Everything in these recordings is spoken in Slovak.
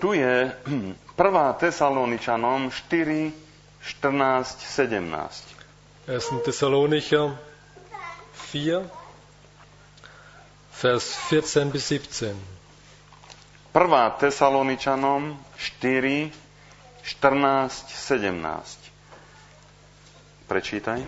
tu je 1. Tesaloničanom 4, 14, 17. 1. Thessalonicher 4, Vers 14 bis 17. 1. Tesaloničanom 4, 14, 17. Prečítaj.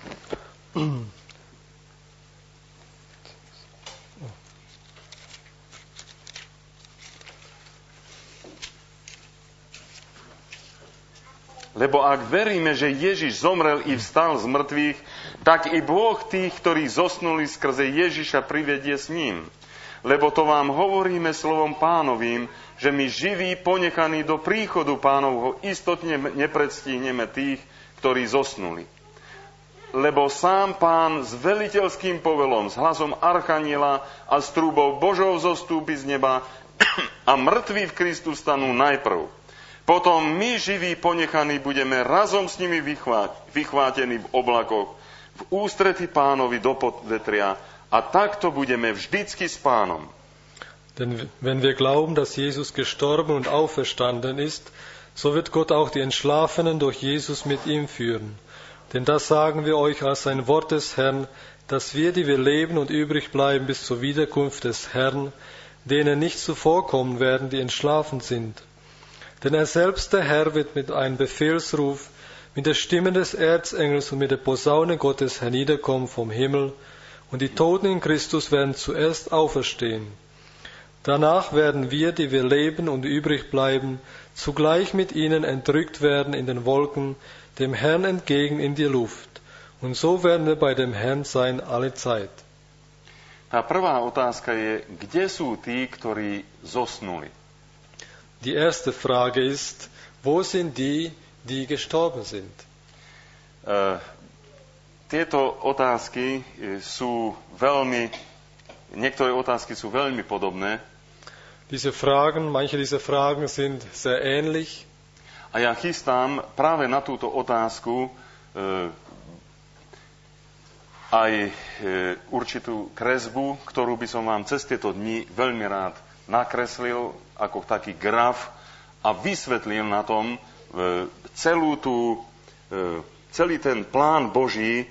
Lebo ak veríme, že Ježiš zomrel i vstal z mŕtvych, tak i Boh tých, ktorí zosnuli skrze Ježiša, privedie s ním. Lebo to vám hovoríme slovom Pánovým, že my živí, ponechaní do príchodu Pánovho, istotne nepredstihneme tých, ktorí zosnuli. Lebo sám Pán s veliteľským povelom, s hlasom archaniela a s trúbou Božou zostúpi z neba a mŕtvi v Kristu stanú najprv. Potom my, živí, ponechaní, budeme razom s nimi vychvátení v oblakoch, v ústrety Pánovi do podvetria a takto budeme vždycky s Pánom. Denn wenn wir glauben, dass Jesus gestorben und auferstanden ist, so wird Gott auch die Entschlafenen durch Jesus mit ihm führen. Denn das sagen wir euch als ein Wort des Herrn, dass wir, die wir leben und übrig bleiben bis zur Wiederkunft des Herrn, denen nicht zuvorkommen werden, die entschlafen sind. Denn er selbst, der Herr, wird mit einem Befehlsruf, mit der Stimme des Erzengels und mit der Posaune Gottes herniederkommen vom Himmel, und die Toten in Christus werden zuerst auferstehen. Danach werden wir, die wir leben und übrig bleiben, zugleich mit ihnen entrückt werden in den Wolken, dem Herrn entgegen in die Luft. Und so werden wir bei dem Herrn sein alle Zeit. Tá prvá otázka je, kde sú tí, ktorí zosnuli? Die erste Frage ist, wo sind die, die gestorben sind? Tieto otázky sú niektoré otázky sú veľmi podobné. Manche dieser Fragen sind sehr ähnlich. A ja chystám práve na túto otázku aj určitú kresbu, ktorú by som vám cez tieto dni veľmi rád nakreslil ako taký graf a vysvetlil na tom celý ten plán Boží.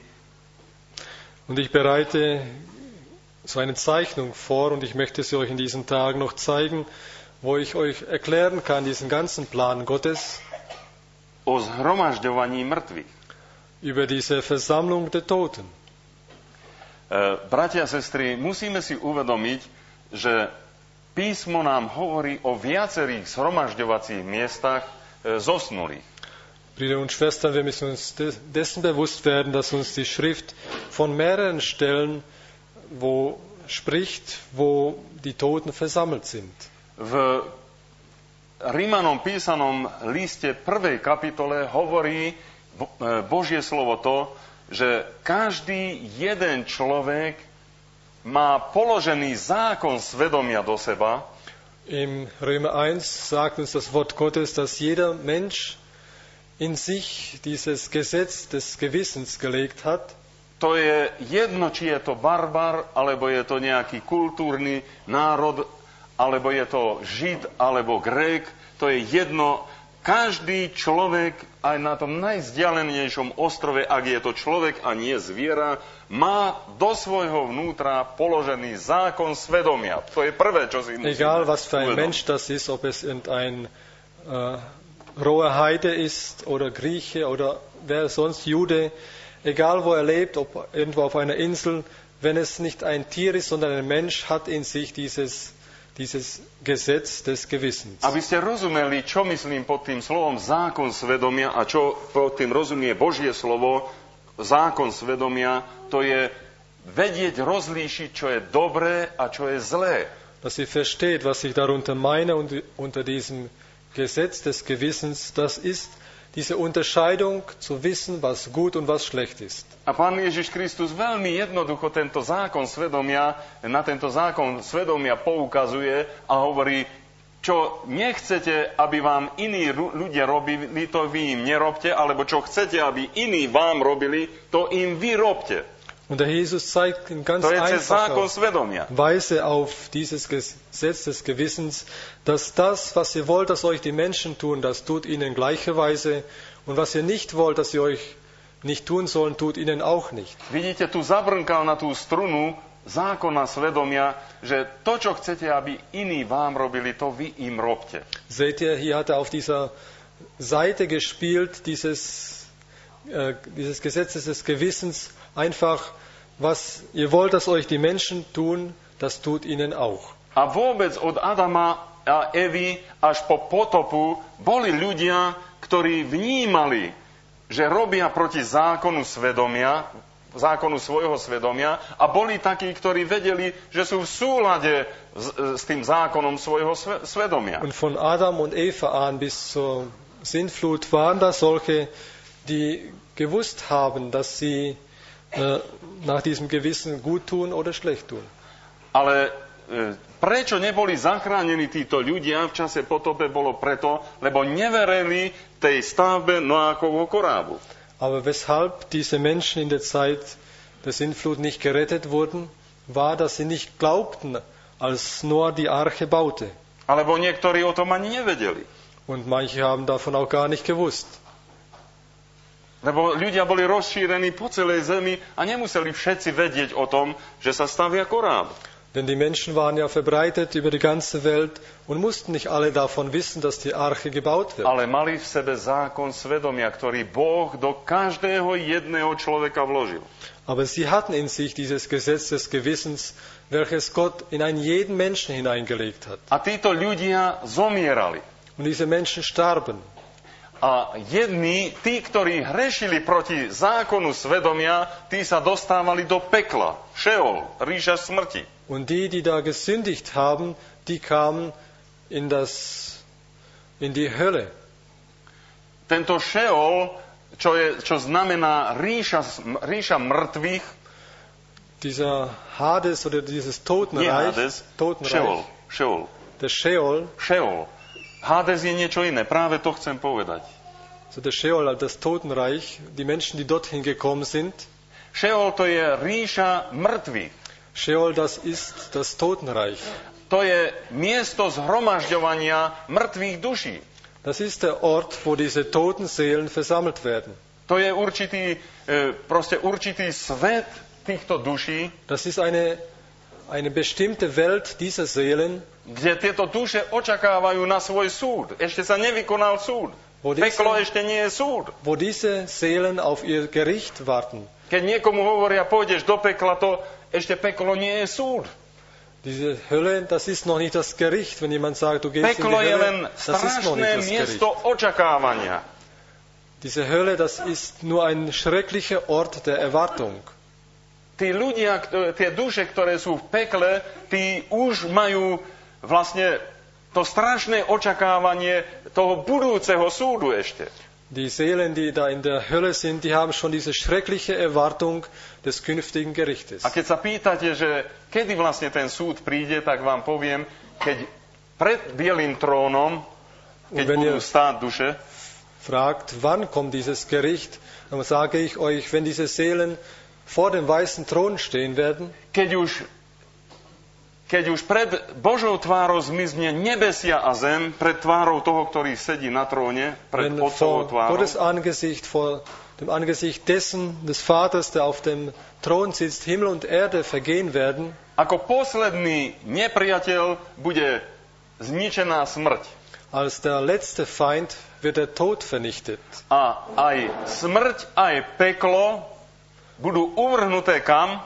Und ich bereite so eine Zeichnung vor und ich möchte sie euch in diesen Tagen noch zeigen, wo ich euch erklären kann, diesen ganzen Plan Gottes. O zhromažďovaní mŕtvych. Über diese Versammlung der Toten. Bratia a sestry, musíme si uvedomiť, že Písmo nám hovorí o viacerých zhromažďovacích miestach zosnulých. Brüder und Schwestern, wir müssen uns dessen bewusst werden, dass uns die Schrift von mehreren Stellen spricht, wo die Toten versammelt sind. V Rímanom písanom liste 1. kapitole hovorí Božie slovo to, že každý jeden človek má položený zákon svedomia do seba. Im Römer 1 sagt uns das Wort Gottes, dass jeder Mensch in sich dieses Gesetz des Gewissens gelegt hat. To je jedno, či je to barbar, alebo je to nejaký kultúrny národ, alebo je to Žid, alebo Grék. To je jedno. Každý človek, aj na tom najvzdialenejšom ostrove, ak je to človek a nie zviera, má do svojho vnútra položený zákon svedomia. To je prvé, čo si musíme Egal, was für ein Mensch das ist, ob es ein roher Heide ist oder Grieche oder wer sonst Jude, egal wo er lebt, ob irgendwo auf einer Insel, wenn es nicht ein Tier ist, sondern ein Mensch, hat in sich dieses Gesetz des Gewissens. Aby ste rozumeli, čo myslím pod tým slovom zákon svedomia a čo pod tým rozumie Božie slovo, zákon svedomia, to je vedieť rozlíšiť, čo je dobré a čo je zlé. Dass ihr versteht, was ich darunter meine und unter diesem Gesetz des Gewissens, das ist diese Unterscheidung zu wissen, was gut und was schlecht ist. A Pán Ježiš Kristus veľmi jednoducho na tento zákon svedomia poukazuje a hovorí, čo nechcete, aby vám iní ľudia robili, to vy im nerobte, alebo čo chcete, aby iní vám robili, to im vy robte. Und der Jesus zeigt in ganz To je cez zákon einfacher svedomia. Weise auf dieses Gesetz des Gewissens, dass das, was ihr wollt, dass euch die Menschen tun, das tut ihnen gleicherweise. Und was ihr nicht wollt, dass sie euch nicht tun sollen, tut ihnen auch nicht. Vidíte, tu zabrnkal na tú strunu zákona svedomia, že to, čo chcete, aby iní vám robili, to vy im robte. Seht ihr, hier hat er auf dieser Seite gespielt, dieses Gesetzes des Gewissens, einfach, was ihr wollt, dass euch die Menschen tun, das tut ihnen auch. A vôbec od Adama a Evy až po potopu boli ľudia, ktorí vnímali, že robia proti zákonu svedomia, zákonu svojho svedomia, a boli takí, ktorí vedeli, že sú v súlade s tým zákonom svojho svedomia. Und von Adam und Eva an bis zur Sintflut waren da solche, die gewusst haben, dass sie nach diesem Gewissen gut tun oder schlecht tun. Ale prečo neboli zachránení títo ľudia v čase potope, bolo preto, lebo neverili tej stavbe Noákovho korábu. Aber weshalb diese Menschen in der Zeit der Sintflut nicht gerettet wurden, war, dass sie nicht glaubten, als Noah die Arche baute. Alebo niektorí o tom ani nevedeli. Und manche haben davon auch gar nicht gewusst. Lebo ľudia boli rozšírení po celej zemi a nemuseli všetci vedieť o tom, že sa stavia koráb. Denn die Menschen waren ja verbreitet über die ganze Welt und mussten nicht alle davon wissen, dass die Arche gebaut wird. Ale mali v sebe zákon svedomia, ktorý Boh do každého jedného človeka vložil. Aber sie hatten in sich dieses Gesetz des Gewissens, welches Gott in einen jeden Menschen hineingelegt hat. A títo ľudia zomierali. Und diese Menschen starben. A jedni, tí, ktorí hrešili proti zákonu svedomia, tí sa dostávali do pekla, Šeol, ríša smrti. Und die, die da gesündigt haben, die kamen in die Hölle. Tento Šeol, čo znamená ríša mŕtvych, dieser Hades oder dieses Totenreich, Hades, Šeol. der Sheol. Hades je niečo iné, práve to chcem povedať. So der Sheol, das Totenreich, die Menschen, die dorthin gekommen sind. Šeol to je ríša mŕtvych. Sheol, das ist das Totenreich. To je miesto zhromažďovania mŕtvych duší. Das ist der Ort, wo diese toten Seelen versammelt werden. To je určitý svet týchto duší. Das ist eine bestimmte Welt dieser Seelen, kde tieto duše očakávajú na svoj súd. Ešte sa nevykonal súd. Peklo ešte nie je súd. Wo diese Seelen auf ihr Gericht warten. Keď niekomu hovoria, pôjdeš do pekla, to ešte peklo nie je súd. Diese Hölle, das ist noch nicht das Gericht. Wenn jemand sagt, du gehst Peklo in die je len Hölle, das ist noch nicht strašné das miesto Gericht. očakávania. Diese Hölle, das ist nur ein schrecklicher Ort der Erwartung. Tí ľudia, tie duše, ktoré sú v pekle, tí už majú vlastne to strašné očakávanie toho budúceho súdu ešte. Die Seelen, die da in der Hölle sind, die haben schon diese schreckliche Erwartung des künftigen Gerichtes. A keď sa pýtate, že kedy vlastne ten súd príde, tak vám poviem, keď pred bielým trónom, keď budú stáť duše, fragt, wann kommt dieses Gericht, dann sage ich euch, wenn diese Seelen vor dem weißen Thron stehen werden, keď už pred Božou tvárou zmizne nebesia a zem, pred tvárou toho, ktorý sedí na tróne, pred Otcovou tvárou, Gottes Angesicht, vor dem Angesicht dessen, des Vaters, der auf dem Thron sitzt, Himmel und Erde vergehen werden, ako posledný nepriateľ bude zničená smrť. Als der letzte Feind wird der Tod vernichtet. A aj smrť, aj peklo budú uvrhnuté kam?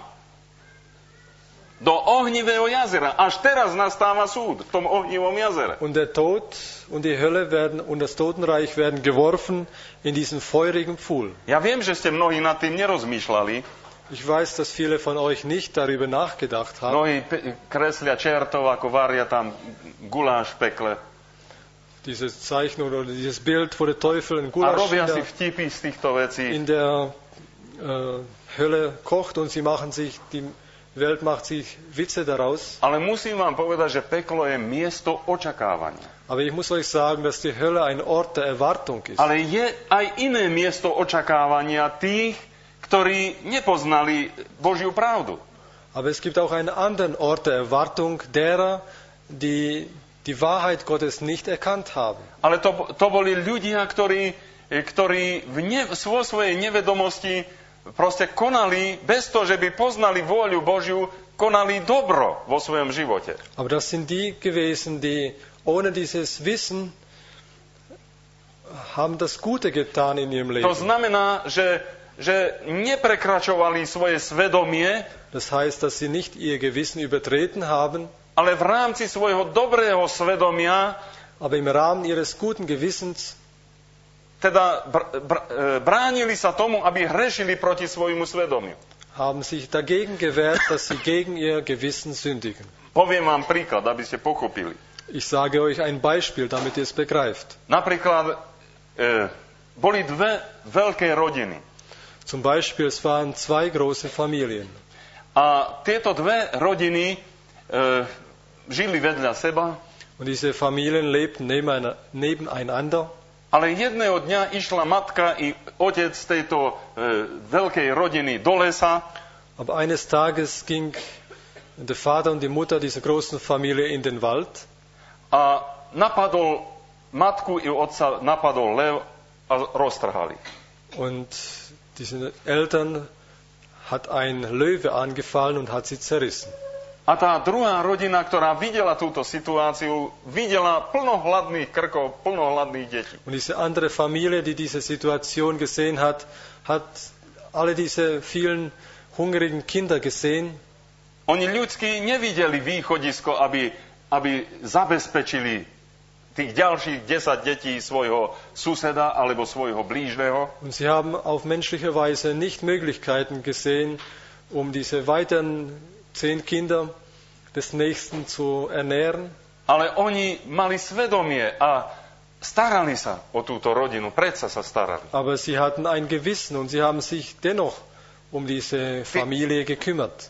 Do ohnivého jazera. Až teraz nastáva súd v tom ohnivom jazere. Und der Tod und die Hölle und das Totenreich werden geworfen in diesen feurigen Pfuhl. Ja viem, že ste mnohí nad tým nerozmýšľali. Ich weiß, dass viele von euch nicht darüber nachgedacht haben. Mnohí kreslia čertov, ako varia tam guláš v pekle. Diese Zeichnung oder dieses Bild, wo der Teufel ein A Gulasch robia si vtipy z týchto vecí. in der Hölle kocht und die Welt macht sich Witze daraus. Ale musím vám povedať, že peklo je miesto očakávania. Aber ich muss euch sagen, dass die Hölle ein Ort der Erwartung ist. Ale je aj iné miesto očakávania tých, ktorí nepoznali Božiu pravdu. Aber es gibt auch einen anderen Ort der Erwartung derer, die die Wahrheit Gottes nicht erkannt haben. Ale to boli ľudia, ktorí vo svojej nevedomosti proste konali, bez toho, že by poznali vôľu Božiu, konali dobro vo svojom živote. Aber das sind die gewesen, die ohne dieses Wissen haben das Gute getan in ihrem Leben. To znamená, že neprekračovali svoje svedomie, Das heißt, dass sie nicht ihr Gewissen übertreten haben, ale v rámci svojho dobrého svedomia aber im Rahmen ihres guten Gewissens teda bránili sa tomu, aby hrešili proti svojmu svedomiu. haben sich dagegen gewehrt, dass sie gegen ihr Gewissen sündigen. Poviem vám príklad, aby ste pochopili. Ich sage euch ein Beispiel, damit ihr es begreift. Napríklad boli dve veľké rodiny. Zum Beispiel, es waren zwei große Familien. A tieto dve rodiny žili vedľa seba, Und diese Familien lebten nebeneinander. ale jedného dňa išla matka i otec tejto veľkej rodiny do lesa Aber eines Tages ging der Vater und die Mutter dieser großen Familie in den Wald. a napadol matku i otca, napadol lev a roztrhali. Und diese Eltern hat ein Löwe angefallen und hat sie zerrissen. A tá druhá rodina, ktorá videla túto situáciu, videla plno hladných krkov, plno hladných detí. Und diese andere Familie, die diese Situation gesehen hat, hat alle diese vielen hungrigen Kinder gesehen. Oni ľudsky nevideli východisko, aby zabezpečili tých ďalších 10 detí svojho suseda alebo svojho blížneho. Und sie haben auf menschliche Weise nicht Möglichkeiten gesehen, um diese weiteren 10 Kinder des Nächsten zu ernähren. Ale oni mali svedomie a starali sa o túto rodinu, predsa sa starali. Aber sie hatten ein Gewissen und sie haben sich dennoch um diese Familie gekümmert.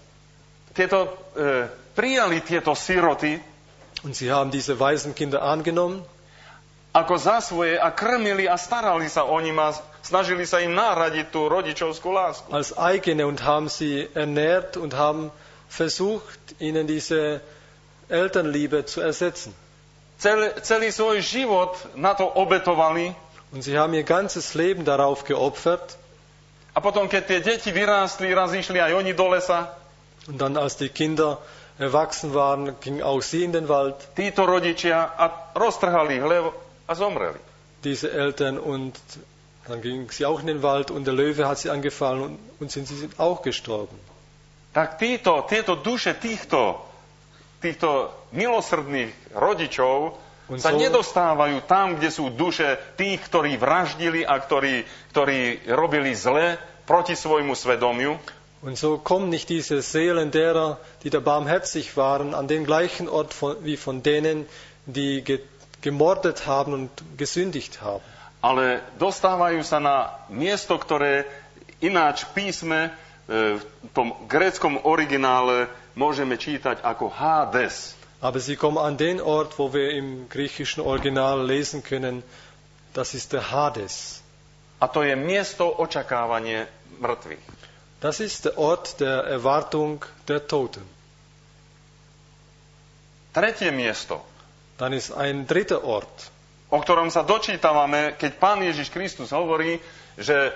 Prijali tieto siroty Und sie haben diese Waisenkinder angenommen ako za svoje a krmili a starali sa o nich a snažili sa im nahradiť tú rodičovskú lásku. als eigene und haben sie ernährt und haben versucht, ihnen diese Elternliebe zu ersetzen. Celý svoj život na to obetovali Und sie haben ihr ganzes Leben darauf geopfert. a potom, keď tie deti vyrástli, raz išli aj oni do lesa, Und dann, als die Kinder erwachsen waren, gingen auch sie in den Wald, títo rodičia, a roztrhali hlev a zomreli. diese Eltern, und dann gingen sie auch in den Wald und der Löwe hat sie angefallen und sie sind auch gestorben. Tak tieto duše týchto milosrdných rodičov sa nedostávajú tam, kde sú duše tých, ktorí vraždili a ktorí robili zle proti svojmu svedomiu. Und so kommen nicht diese Seelen derer, die da barmherzig waren, an den gleichen Ort wie von denen, die gemordet haben und gesündigt haben. Ale dostávajú sa na miesto, ktoré ináč v písme, v tom gréckom originále môžeme čítať ako Hades. Aber sie kommen an den Ort, wo wir im griechischen Original lesen können, das ist der Hades. A to je miesto očakávania mŕtvych. Das ist der Ort der Erwartung der Toten. Tretie miesto, Dann ist ein dritter Ort, o ktorom sa dočítavame, keď Pán Ježiš Kristus hovorí, že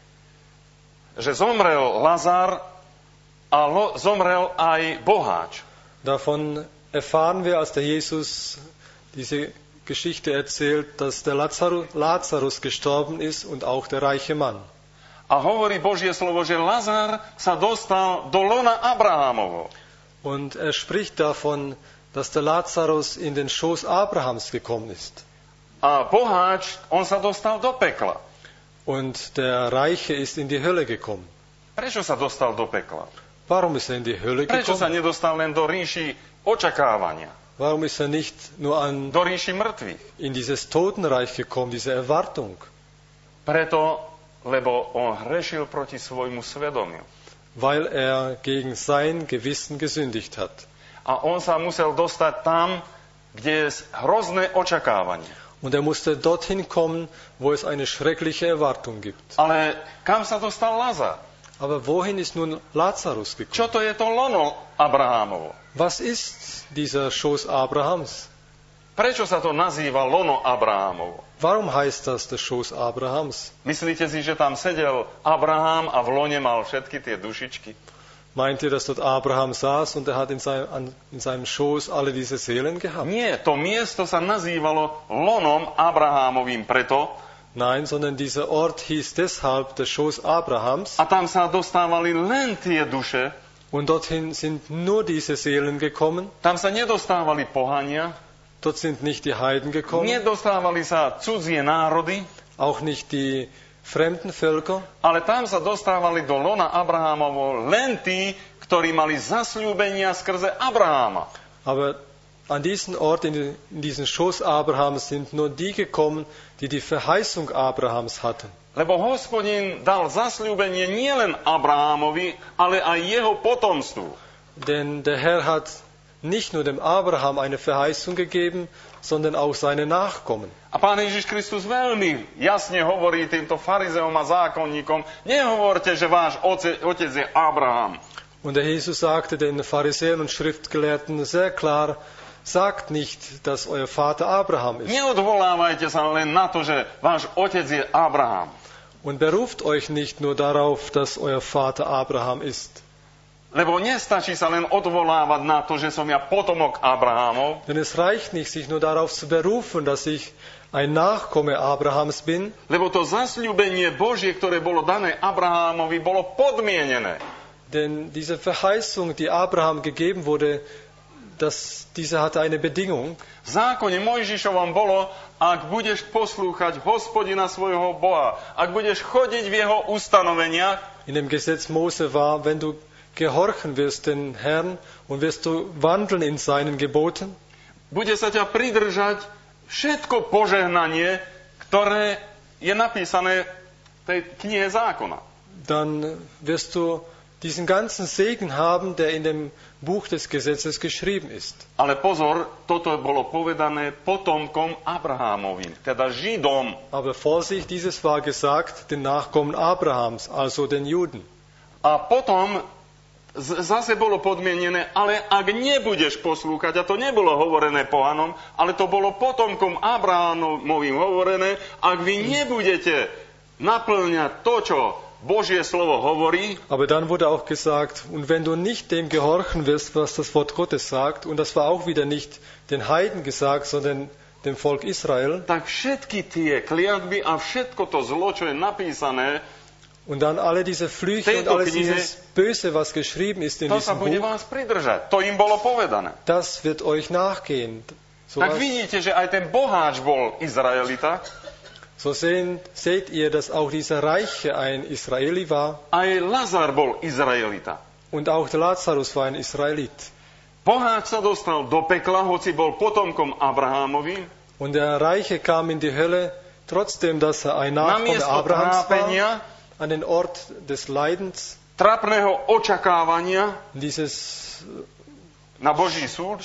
zomrel Lazar a zomrel aj boháč. Davon erfahren wir, als der Jesus diese Geschichte erzählt, dass der Lazarus gestorben ist und auch der reiche Mann. A hovorí Božie slovo, že Lazar sa dostal do lona Abrahámovho. Und er spricht davon, dass der Lazarus in den Schoß Abrahams gekommen ist. A boháč, on sa dostal do pekla. Und der Reiche ist in die Hölle gekommen. Prečo sa dostal do pekla? Warum ist er in die Hölle Prečo sa gekommen? nedostal len do ríši očakávania? Warum ist er nicht nur Do ríši mŕtvych? in dieses Totenreich gekommen, diese Erwartung? Preto, lebo on hrešil proti svojmu svedomiu. Weil er gegen sein Gewissen gesündigt hat. A on sa musel dostať tam, kde je hrozné očakávanie. Und er musste dorthin kommen, wo es eine schreckliche Erwartung gibt. Ale kam sa dostal Lazar? Aber wohin ist nun Lazarus gekommen? Čo to je to lono Abrahámovo? Was ist dieser Schoß Abrahams? Prečo sa to nazýva lono Abrahámovo? Warum heißt das der Schoß Abrahams? Myslíte si, že tam sedel Abraham a v lone mal všetky tie dušičky? Meint ihr, dass dort Abraham saß und er hat in seinem Schoß alle diese Seelen gehabt? Nie, to miesto sa nazývalo lonom Abrahámovým preto, Nein, sondern dieser Ort hieß deshalb der Schoß Abrahams. a tam sa dostávali len tie duše, Und dorthin sind nur diese Seelen gekommen. tam sa nedostávali pohania, Dort sind nicht die Heiden gekommen, nedostávali sa cudzie národy, auch nicht die fremden Völker, ale tam sa dostávali do lona Abrahámovo len tí, ktorí mali zasľúbenia skrze Abraháma. aber an diesen Ort, in diesen Schoß Abrahams sind nur die gekommen, die die Verheißung Abrahams hatten. Lebo Hospodin dal zasľúbenie nielen Abrahámovi, ale aj jeho potomstvu. Denn der Herr hat nicht nur dem Abraham eine Verheißung gegeben, sondern auch seine Nachkommen. A Pán Ježiš Kristus veľmi jasne hovorí týmto farizeom a zákonníkom, nehovorte, že váš otec je Abraham. Und der Jesus sagte den Pharisäern und Schriftgelehrten sehr klar, sagt nicht, dass euer Vater Abraham ist. Neodvolávajte sa len na to, že váš otec je Abraham. Und beruft euch nicht nur darauf, dass euer Vater Abraham ist. Lebo nestačí sa len odvolávať na to, že som ja potomok Abrahamov, Denn es reicht nicht, sich nur darauf zu berufen, dass ich ein Nachkomme Abrahams bin, lebo to zasľúbenie Božie, ktoré bolo dané Abrahamovi, bolo podmienené. denn diese Verheißung, die Abraham gegeben wurde, diese hatte eine Bedingung. V zákone Mojžišovom bolo, ak budeš poslúchať Hospodina svojho Boha, ak budeš chodiť v jeho ustanoveniach, In dem Gesetz Mose war, wenn du gehorchen wirst den Herrn und wirst du wandeln in seinen Geboten, bude sa ťa pridržať všetko požehnanie, ktoré je napísané v tej knihe zákona. dann wirst du diesen ganzen Segen haben, der in dem Buch des Gesetzes geschrieben ist. Ale pozor, toto bolo povedané potomkom Abrahámovým, teda Židom. Aber Vorsicht, dieses war gesagt den Nachkommen Abrahams, also den Juden. A potom zase bolo podmienené, ale ak nebudeš poslúchať, a to nebolo hovorené pohanom, ale to bolo potomkom Abrahámovým hovorené, ak vy nebudete naplňať to, čo Božie slovo hovorí, Aber dann wurde auch gesagt, und wenn du nicht dem gehorchen wirst, was das Wort Gottes sagt, und das war auch wieder nicht den Heiden gesagt, sondern dem Volk Israel, tak všetky tie kliatby a všetko to zlo, čo je napísané, und dann alle diese Flüche und alles dieses Böse, was geschrieben ist in to sa diesem bude Buch, vás pridržať. To im bolo povedané. das wird euch nachgehen. Tak vidíte, že aj ten boháč bol Izraelita, So seht ihr, dass auch dieser Reiche ein Israeli war aj Lazar bol Izraelita. und auch der Lazarus war ein Israelit. Boháč sa dostal do pekla, hoci bol potomkom Abrahámovi, Und der Reiche kam in die Hölle, trotzdem, dass er ein Nachkomme namiesto Abrahams war, trápenia, an den Ort des Leidens, trapného očakávania dieses na Boží súd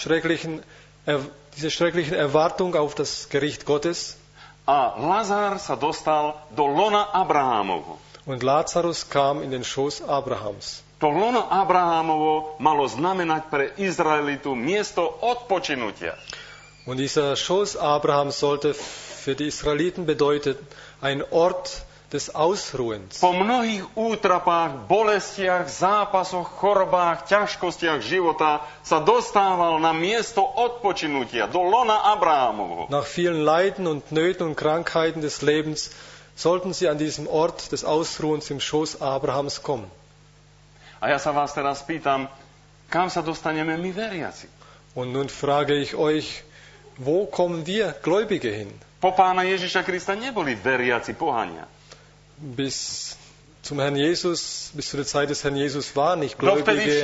diese schrecklichen Erwartung auf das Gericht Gottes. a Lazár sa dostal do lona Abrahámovho. Und Lazarus kam in den Schoß Abrahams. To lono Abrahámovo malo znamenať pre Izraelitu miesto odpočinutia. Und dieser Schoß Abrahams sollte für die Israeliten bedeuten, ein Ort des Ausruhens. Po mnohých útrapách, bolestiach, zápasoch, chorobách, ťažkostiach života sa dostával na miesto odpočinutia, do lona Abrahámovho. Nach vielen Leiden und Nöten und Krankheiten des Lebens sollten sie an diesem Ort des Ausruhens im Schoß Abrahams kommen. A ja sa vás teraz pýtam, kam sa dostaneme my veriaci? Und nun frage ich euch, wo kommen wir Gläubige hin? Po Pána Ježiša Krista neboli veriaci pohania. Bis zum Herrn Jesus, bis zu der Zeit des Herrn Jesus waren nicht Dovtedy gläubige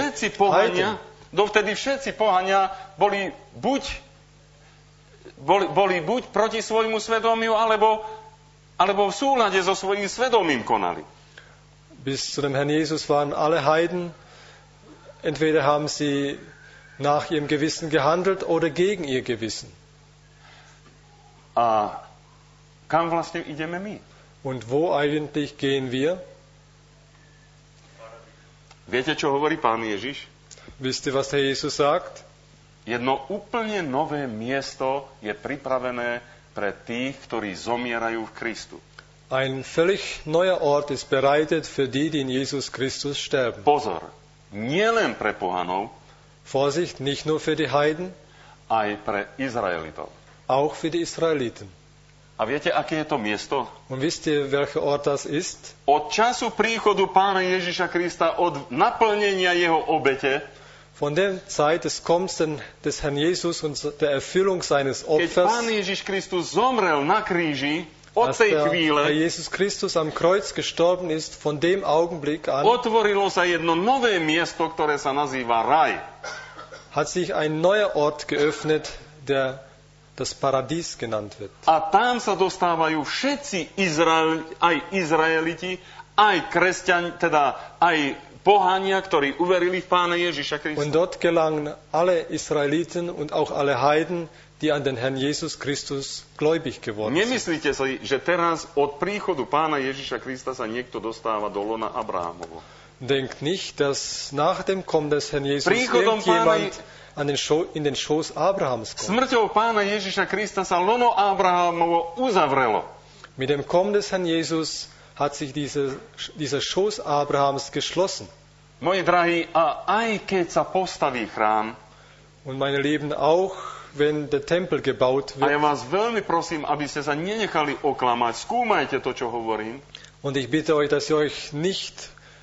všetci pohania boli buď proti svojmu svedomiu, alebo v súlade so svojím svedomím konali. Bis zu dem Herrn Jesus waren alle Heiden, entweder haben sie nach ihrem Gewissen gehandelt oder gegen ihr Gewissen. A kam vlastne ideme my? Und wo eigentlich gehen wir? Viete, čo hovorí Pán Ježiš? Wisst ihr, was der Jesus sagt? Jedno úplne nové miesto je pripravené pre tých, ktorí zomierajú v Kristu. Ein völlig neuer Ort ist bereitet für die, die in Jesus Christus sterben. Pozor, nielen pre pohanov, Vorsicht, nicht nur für die Heiden, aj pre Izraelitov. auch für die Israeliten. A viete, aké je to miesto? Und wisst ihr, welcher Ort das ist? Od času príchodu Pána Ježiša Krista, od naplnenia jeho obete, Von der Zeit des Kommens des Herrn Jesus und der Erfüllung seines keď Pán Opfers, Ježiš Kristus zomrel na kríži, od als tej der Herr chvíle Jesus Christus am Kreuz gestorben ist, von dem Augenblick an otvorilo sa jedno nové miesto, ktoré sa nazýva raj. hat sich ein neuer Ort geöffnet, der das Paradies genannt wird. A tam sa dostávajú všetci aj Izraeliti, aj kresťania, teda aj pohania, ktorí uverili v Pána Ježiša Krista. Und dort gelangen alle Israeliten und auch alle Heiden, die an den Herrn Jesus Christus gläubig geworden sind. Nemyslíte si, že teraz od príchodu Pána Ježiša Krista sa niekto dostáva do lona Abrahamovo. Denkt nicht, dass nach dem Kommen des Herrn Jesus Príchodom irgendjemand in den Schoß Abrahams kommt. Smrťou Pána Ježiša Krista sa lono Abrahamovo uzavrelo. Mit dem Kommen des Herrn Jesus hat sich dieser Schoß Abrahams geschlossen. Moji drahí, a aj keď sa postaví chrám, Und meine Lieben, auch wenn der Tempel gebaut a ja wird, vás veľmi prosím, aby ste sa nenechali oklamať, skúmajte to, čo hovorím, und ich bitte euch, dass ihr euch nicht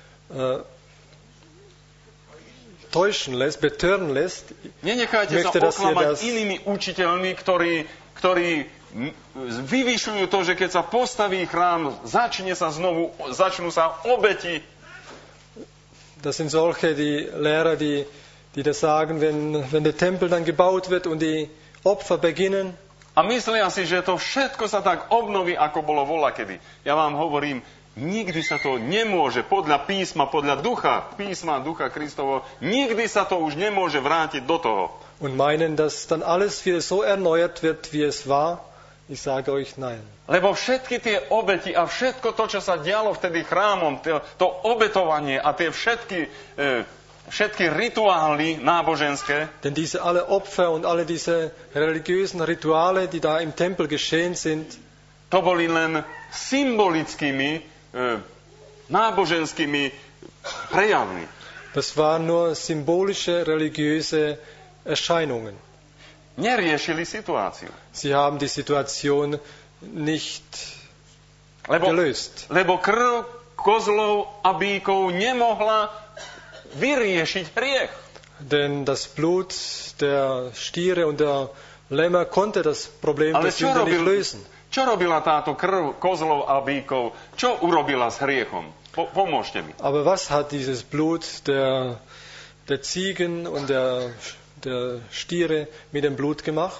täuschen lässt, betören lässt, nenechajte sa möchte, dass ihr oklamať das inými učiteľmi, ktorí vyvyšujú to, že keď sa postaví chrám, začnú sa obeti. Das sind solche die Lehrer, die das sagen, wenn der Tempel dann gebaut wird und die Opfer beginnen, A myslia si, že to všetko sa tak obnoví, ako bolo voľakedy. Ja vám hovorím, nikdy sa to nemôže, podľa písma, podľa ducha Kristovo, nikdy sa to už nemôže vrátiť do toho. und meinen, dass dann alles wieder so erneuert wird, wie es war. Ich sage euch nein. Lebo všetky tie obety a všetko to, čo sa dialo vtedy chrámom, to obetovanie a tie všetky rituály náboženské, Denn diese alle Opfer und alle diese religiösen Rituale, die da im Tempel geschehen sind, to boli len symbolickými náboženskými prejavmi. das waren nur symbolische religiöse Erscheinungen. Neriešili situáciu. Sie haben die Situation nicht gelöst. Lebo krv kozlov a bíkov nemohla vyriešiť hriech. Denn das Blut der Stiere und der Lämmer konnte das Problem Ale der Sünde nicht lösen. čo robila táto krv kozlov a bíkov? Čo urobila s hriechom? Pomôžte mi. Aber was hat dieses Blut der Ziegen und der Stiere mit dem Blut gemacht?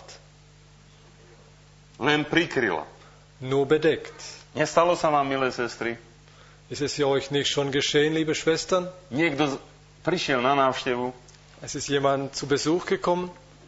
Len prikryla. Nur bedeckt. Nestalo sa vám, milé sestry? Ist es ja euch nicht schon geschehen, liebe Schwestern? Niekto prišiel na návštevu Es ist jemand zu Besuch gekommen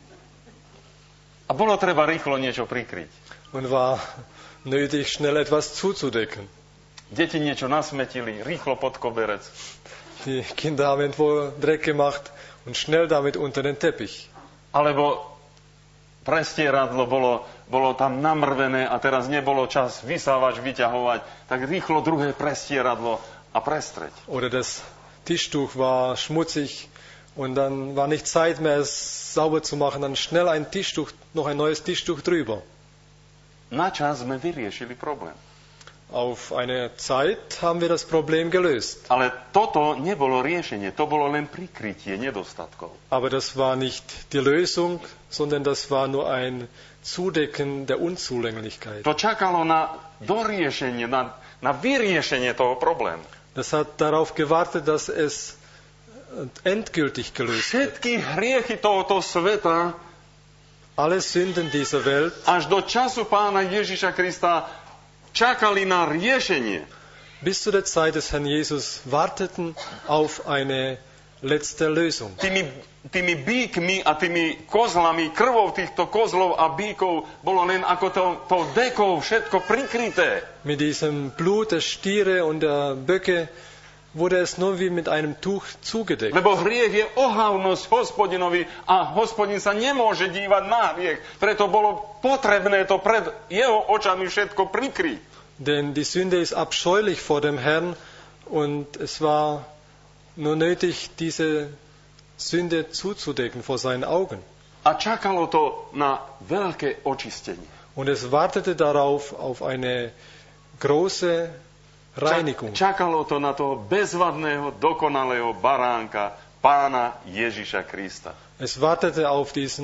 a bolo treba rýchlo niečo prikryť. und war nötig, schnell etwas zuzudecken. Deti niečo nasmetili, rýchlo pod koberec. Die Kinder haben irgendwo Dreck gemacht und schnell damit unter den Teppich. Alebo prestieradlo bolo tam namrvené a teraz nebolo čas vysávač, vyťahovať, tak rýchlo druhé prestieradlo a prestreť. Oder das Tischtuch war schmutzig und dann war nicht Zeit mehr, es sauber zu machen. Dann schnell ein Tischtuch, noch ein neues Tischtuch drüber. Na čas sme vyriešili problém. Auf eine Zeit haben wir das Problem gelöst. Ale toto nebolo riešenie, to bolo len prikrytie nedostatkov. Aber das war nicht die Lösung, sondern das war nur ein Zudecken der Unzulänglichkeit. To čakalo na doriešenie, na vyriešenie toho problému. Das hat darauf gewartet, dass es endgültig gelöst wird. Všetky hriechy tohoto sveta Alle Sünden dieser Welt až do času Pána Ježiša Krista čakali na riešenie. bis zu der Zeit des Herrn Jesus warteten auf eine letzte Lösung. Tými bíkmi a tými kozlami, krvou týchto kozlov a bíkov bolo len ako tou dekou všetko prikryté. Mit diesem Blut der Stiere und der Böcke wurde es nur wie mit einem Tuch zugedeckt. Lebo hriech je ohavnosť Hospodinovi a Hospodin sa nemôže dívať na hriech. Preto bolo potrebné to pred jeho očami všetko prikryť. Denn die Sünde ist abscheulich vor dem Herrn und es war nur nötig, diese Sünde zuzudecken vor seinen Augen. A čakalo to na veľké očistenie. Und es wartete darauf, auf eine große Reinigung. Čakalo to na toho bezvadného, dokonalého baránka, Pána Ježiša Krista. Es wartete auf dieses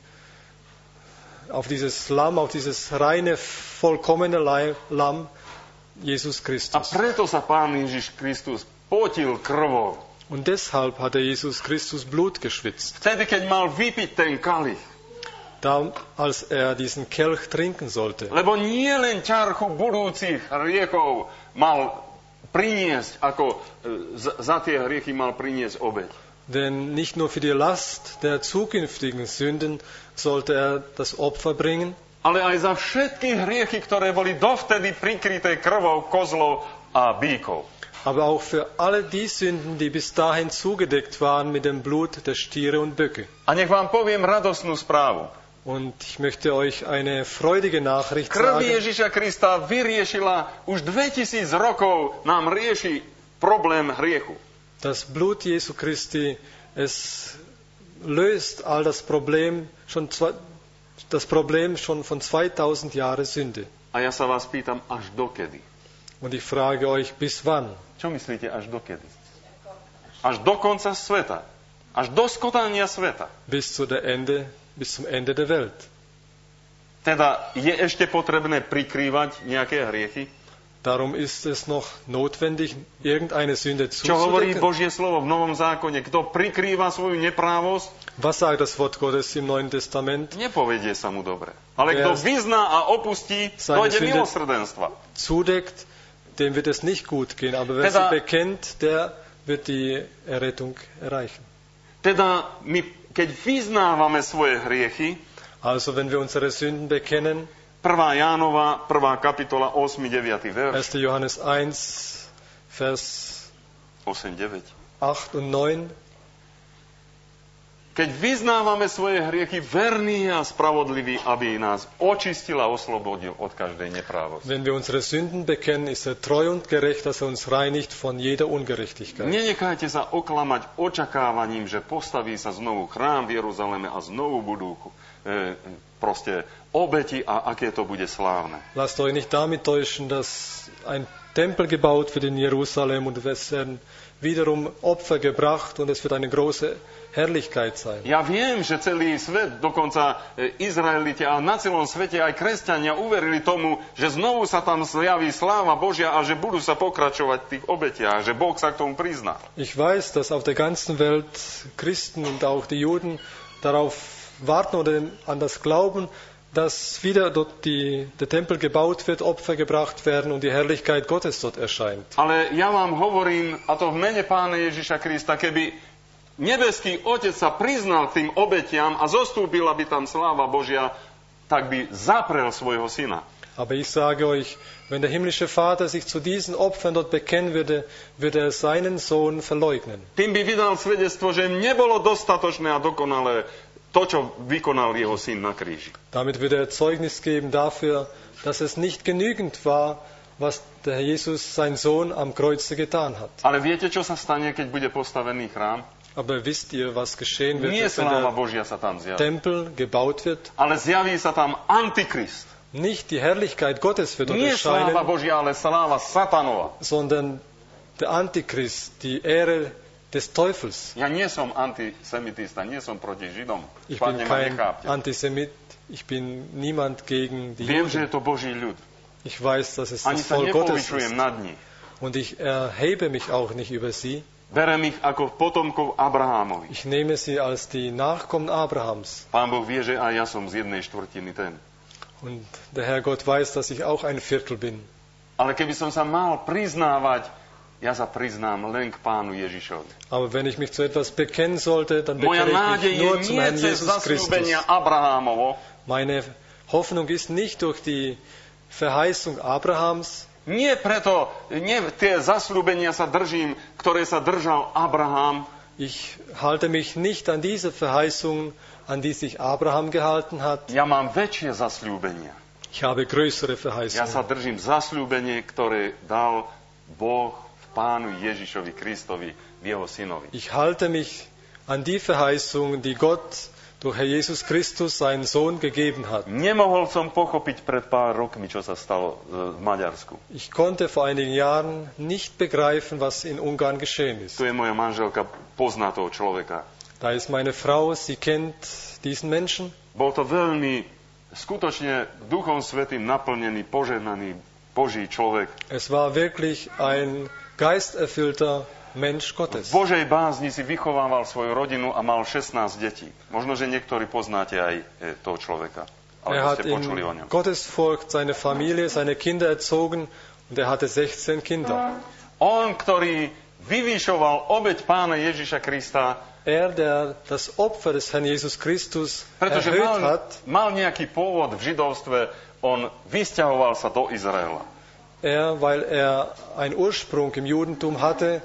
Lamm, auf dieses reine, vollkommene Lamm, Jesus A Christus. preto sa Pán Ježiš Kristus potil krvou. Und deshalb hat Jesus Christus Blut geschwitzt. Vtedy, keď mal vypiť ten kalich. Da, als diesen Kelch trinken sollte. Lebo nie len ťarchu budúcich hriechov mal priniesť, ako za tie hriechy mal priniesť obeť. Denn nicht nur für die Last der zukünftigen Sünden sollte er das Opfer bringen, Ale aj za všetky hriechy, ktoré boli dovtedy prikryté krvou kozlov a bíkov. aber auch für alle die Sünden, die bis dahin zugedeckt waren mit dem Blut der Stiere und Böcke. A nech vám poviem radosnú správu. Und ich möchte euch eine freudige Nachricht Krv sagen. Ježiša Krista vyriešila, už 2000 rokov nám rieši problém hriechu. Das Blut Jesu Christi, es löst all das Problem schon von 2000 Jahren Sünde. A ja sa vás pýtam, až dokedy? Und ich frage euch, bis wann? Čo myslíte, až dokedy? Až do konca sveta. Až do skonania sveta. Bis zum Ende der Welt. Teda je ešte potrebné prikrývať nejaké hriechy? Darum ist es noch notwendig, irgendeine Sünde Čo hovorí zuzudecken. Božie slovo v Novom zákone? Kto prikrýva svoju neprávosť, Was sagt das Wort Gottes im Neuen Testament? nepovedie sa mu dobre. Ale kto Wer vyzná a opustí, seine dojde Sünde milosrdenstva. Zudeckt, dem wird es nicht gut gehen. Aber wer Teda- sie bekennt, der wird die Errettung erreichen. Teda my, keď vyznávame svoje hriechy, Also wenn wir unsere Sünden bekennen, 1. Jánova, 1. kapitola, 8. 9. verš, 1. Johannes 1, Vers 8, 9. 8 und 9, Keď vyznávame svoje hriechy, verný a spravodlivý, aby nás očistil a oslobodil od každej neprávosti. wenn wir unsere Sünden bekennen, ist er treu und gerecht, dass er uns reinigt von jeder Ungerechtigkeit. Nenechajte sa oklamať očakávaním, že postaví sa znovu chrám v Jeruzaleme a znovu budú proste obeti a aké to bude slávne. Lasst euch nicht damit täuschen, dass ein Tempel gebaut wird in Jerusalem und es werden wiederum Opfer gebracht und es wird eine große Herrlichkeit sein. Ja viem, že celý svet, dokonca Izraelite a na celom svete aj kresťania uverili tomu, že znovu sa tam zjaví sláva Božia a že budú sa pokračovať v tých obetiach, že Boh sa k tomu prizná. Ich weiß, dass auf der ganzen Welt Christen und auch die Juden darauf warten oder an das glauben, dass wieder dort der Tempel gebaut wird, Opfer gebracht werden und die Herrlichkeit Gottes dort erscheint. Ale ja vám hovorím, a to v mene Pána Ježiša Krista, keby nebeský Otec sa priznal k tým obetiam a zostúpila by tam sláva Božia, tak by zaprel svojho syna. Aber ich sage euch, wenn der himmlische Vater sich zu diesen Opfern dort bekennen würde, würde er seinen Sohn verleugnen. Tým by vydal svedectvo, že nebolo dostatočné a dokonalé to, čo vykonal jeho syn na kríži. Damit würde er Zeugnis geben dafür, dass es nicht genügend war, was der Herr Jesus, sein Sohn, am Kreuze getan hat. Ale viete, čo sa stane, keď bude postavený chrám? Aber wisst ihr, was geschehen wird, Nie wenn sláva der Božia sa tam zjaví, Tempel gebaut wird? ale zjaví sa tam Antikrist. Nicht die Herrlichkeit Gottes wird dort Nie sláva erscheinen, Božia, ale sláva Satanova. sondern der Antichrist, die Ehre des Teufels. Ja nie som antisemitista, nie som proti Židom. Ich bin Špatne ma kein nechápte. Antisemit, ich bin niemand gegen die Viem, že je Juden. to Boží ľud. Ich weiß, dass es Ani das sa Volk Gottes nepovyšujem ist. nad nich. Und ich erhebe mich auch nicht über sie. Berem ich ako potomkov Abrahámovi. Ich nehme sie als die Nachkommen Abrahams. Pán Boh vie, že aj ja som z 1/4 ten. Und der Herr Gott weiß, dass ich auch ein Viertel bin. Ale keby som sa mal priznávať, ja sa priznám len k Pánu Ježišovi. Aber wenn ich mich zu etwas bekennen sollte, dann Moja bekenne ich nádej mich nur je zum nie Herrn cez Jesus Christus. zasľúbenia Abrahámovo, Meine Hoffnung ist nicht durch die Verheißung Abrahams, Nie tie zasľúbenia sa držím, ktoré sa držal Abraham. Ich halte mich nicht an diese Verheißungen, an die sich Abraham gehalten hat. Ja mám väčšie zasľúbenia. Ich habe größere Ja sa Verheißungen. držím zasľúbenie, ktoré dal Boh v Pánu Ježišovi Kristovi, v jeho synovi. Ich halte mich an die Verheißungen, die Gott durch Herr Jesus Christus, seinen Sohn, gegeben hat. Nemohol som pochopiť pred pár rokmi, čo sa stalo v Maďarsku. Ich konnte vor einigen Jahren nicht begreifen, was in Ungarn geschehen ist. Tu je moja manželka, pozná toho človeka. Da ist meine Frau, sie kennt diesen Menschen. Bol to veľmi, skutočne Duchom Svätým naplnený, požehnaný Boží človek. Es war wirklich ein geisterfüllter Mensch Gottes. V Božej bázni si vychovával svoju rodinu a mal 16 detí. Možno, že niektorí poznáte aj toho človeka. Ale Er hat ste počuli o ňom. in Gottesfurcht seine Familie, seine Kinder erzogen und er hatte 16 Kinder. On, ktorý vyvýšoval obeť Pána Ježiša Krista, Er, der das Opfer des Herrn Jesus Christus pretože erhöht hat, mal nejaký pôvod v židovstve, on vysťahoval sa do Izraela. weil er einen Ursprung im Judentum hatte,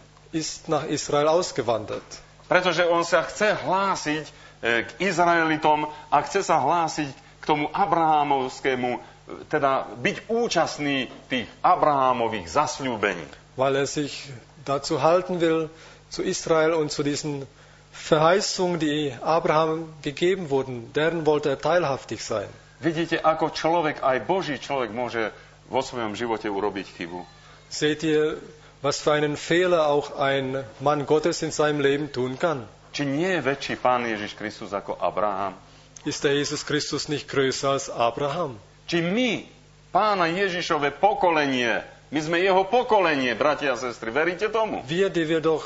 ist nach Israel ausgewandert. Pretože on sa chce hlásiť k Izraelitom a chce sa hlásiť k tomu abrahámovskému, teda byť účastný tých Abrahámových zasľúbení. Weil er sich dazu halten will, zu Israel und zu diesen Verheißungen, die Abraham gegeben wurden, deren wollte er teilhaftig sein. Vidíte, ako človek, aj Boží človek môže vo svojom živote urobiť chybu. Seht ihr, was für einen Fehler auch ein Mann Gottes in seinem Leben tun kann? Či nie je väčší Pán Ježiš Kristus ako Abraham? Ist der Jesus Christus nicht größer als Abraham? Či my, Pána Ježišové pokolenie, my sme jeho pokolenie, bratia a sestry, veríte tomu? Wir, die wir doch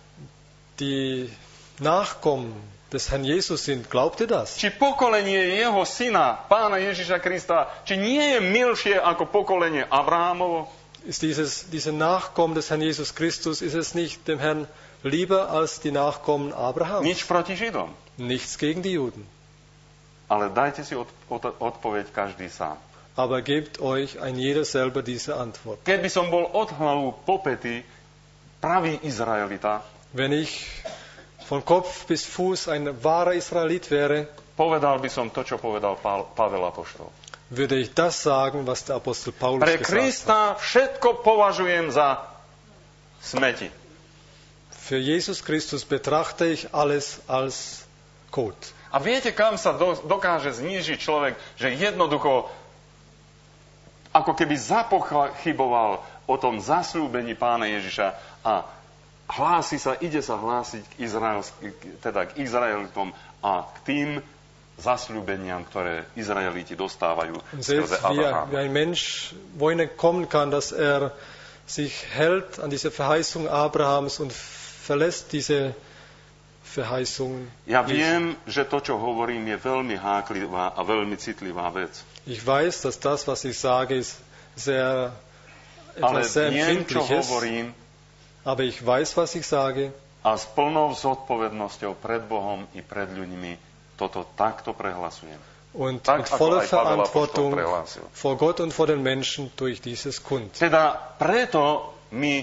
die Nachkommen des Herrn Jesus sind, glaubt ihr das? Či pokolenie jeho syna, Pána Ježiša Krista, či nie je milšie ako pokolenie Abrahamovo? Ist diese Nachkommen des Herrn Jesus Christus, ist es nicht dem Herrn lieber als die Nachkommen Abrahams? Nič proti Židom. Nichts gegen die Juden. Ale dajte si odpoveď každý sám. Aber gebt euch ein jeder selber diese Antwort. Keby som bol od hlavu po pety pravý Izraelita, Wenn ich von Kopf bis Fuß ein wahrer Israelit wäre, povedal by som to, čo povedal Pavel apoštol. würde ich das sagen, was der Apostel Paulus Pre gesagt hat. Krista všetko považujem za smeti. Für Jesus Christus betrachte ich alles als Kot. A viete, kam sa dokáže znížiť človek, že jednoducho ako keby zapochyboval o tom zasľúbení Pána Ježiša a ide sa hlásiť k Izraelitom a k tým zasľúbeniam, ktoré Izraeliti dostávajú Selbst skrze Abrahama. wie ein Mensch wohin kommen kann, dass er sich hält an diese Verheißung Abrahams und verlässt diese Verheißung. Ja viem, že to, čo hovorím, je veľmi háklivá a veľmi citlivá vec. Ich weiß, dass das, was ich sage, ist Ale etwas sehr viem, čo Empfindliches. hovorím Aber ich weiß, was ich sage. a s plnou zodpovednosťou pred Bohom i pred ľuďmi toto takto prehlasujem. Und Tak, mit ako voller aj Pavel apoštol Verantwortung prehlásil. vor Gott und vor den Menschen tue ich dieses kund. Teda preto my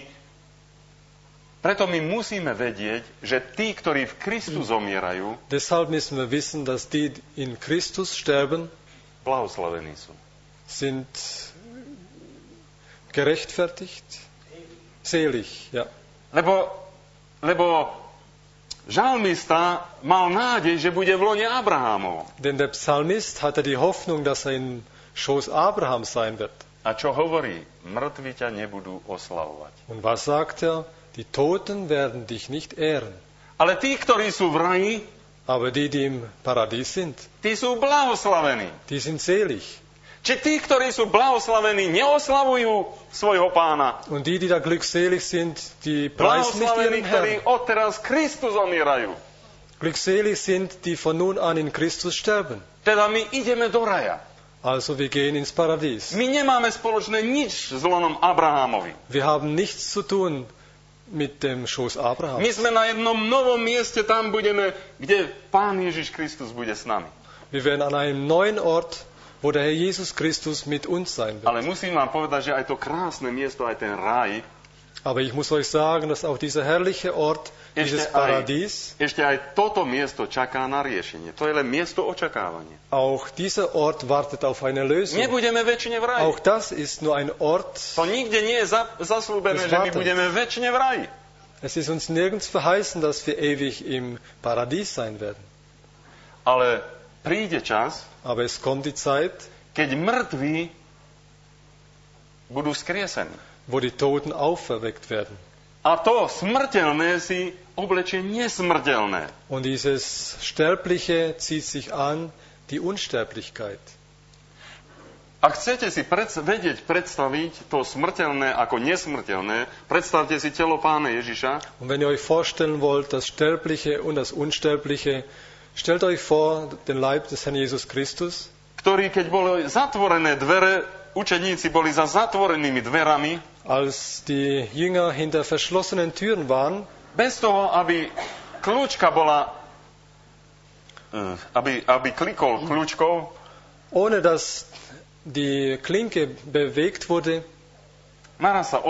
musíme vedieť, že tí, ktorí v Kristu zomierajú, Deshalb müssen wir wissen, dass die in Christus sterben, blahoslavení sú. sind gerechtfertigt, selig, ja. Lebo žalmista mal nádej, že bude v lone Abrahámov. Denn der Psalmist hatte die Hoffnung, dass er im Schoß Abrahams sein wird. A čo hovorí? Mŕtvi ťa nebudú oslavovať. Und was sagt er? Die Toten werden dich nicht ehren. Ale tí, ktorí sú v raji, Aber die, die im Paradies sind, tí sú blahoslavení. die sind selig. Či tí, ktorí sú blahoslavení, neoslavujú svojho pána. Und die, die da glückselig sind, die preisen nicht Blahoslavení, ihren ktorí Herrn. odteraz Kristu zomierajú. Glückselig sind, die von nun an in Christus sterben. Teda my ideme do raja. Also wir gehen ins Paradies. My nemáme spoločné nič s lonom Abrahámovi. Wir haben nichts zu tun mit dem Schoß My Abrahams. sme na jednom novom mieste, tam budeme, kde Pán Ježiš Kristus bude s nami. Wir werden an einem neuen Ort wo der Herr Jesus Christus mit uns sein wird. Ale musím vám povedať, že aj to krásne miesto, aj ten raj, Aber ich muss euch sagen, dass auch dieser herrliche Ort, dieses Paradies, ešte aj toto miesto čaká na riešenie. To je len miesto očakávania. auch dieser Ort wartet auf eine Lösung. Nebudeme väčšine v raji. Auch das ist nur ein Ort. To nikde nie je zaslúbené, že my budeme väčšine v raji. Es ist uns nirgends verheißen, dass wir ewig im Paradies sein werden. Ale príde čas, Aber es kommt die Zeit, keď mŕtvi budú skriesení. wo die Toten auferweckt werden. A to smrteľné si oblečie nesmrteľné. Und dieses Sterbliche zieht sich an die Unsterblichkeit. Ak chcete si vedieť predstaviť to smrteľné ako nesmrteľné, predstavte si telo Pána Ježiša. Und wenn ihr euch vorstellen wollt, das Sterbliche und das Unsterbliche, stellt euch vor den Leib des Herrn Jesus Christus, ktorý, keď boli zatvorené dvere, učeníci boli za zatvorenými dverami, als die Jünger hinter verschlossenen Türen waren, bez toho, aby kľúčka bola, aby klikol kľúčkou, ohne dass die Klinke bewegt wurde, naraz sa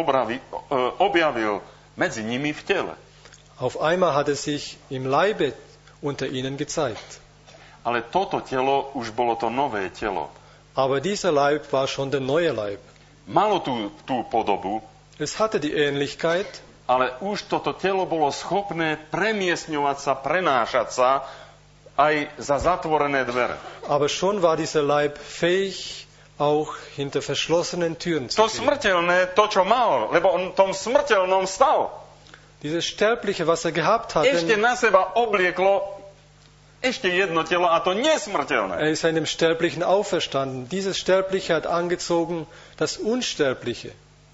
objavil medzi nimi v tele. auf einmal hat er sich im Leibe unter ihnen gezeigt. Ale toto telo už bolo to nové telo. Aber dieser Leib war schon der neue Leib. Malo tú podobu, Es hatte die Ähnlichkeit, ale už toto telo bolo schopné premiesňovať sa, prenášať sa aj za zatvorené dvere. aber schon war dieser Leib fähig, auch hinter verschlossenen Türen zu To gehen. smrteľné, to, čo mal, lebo on v tom smrteľnom stal, Dieses Sterbliche, was er gehabt hat, ešte na seba oblieklo ešte jedno telo, a to nesmrteľné. er ist einem Sterblichen auferstanden. Dieses Sterbliche hat angezogen das Unsterbliche.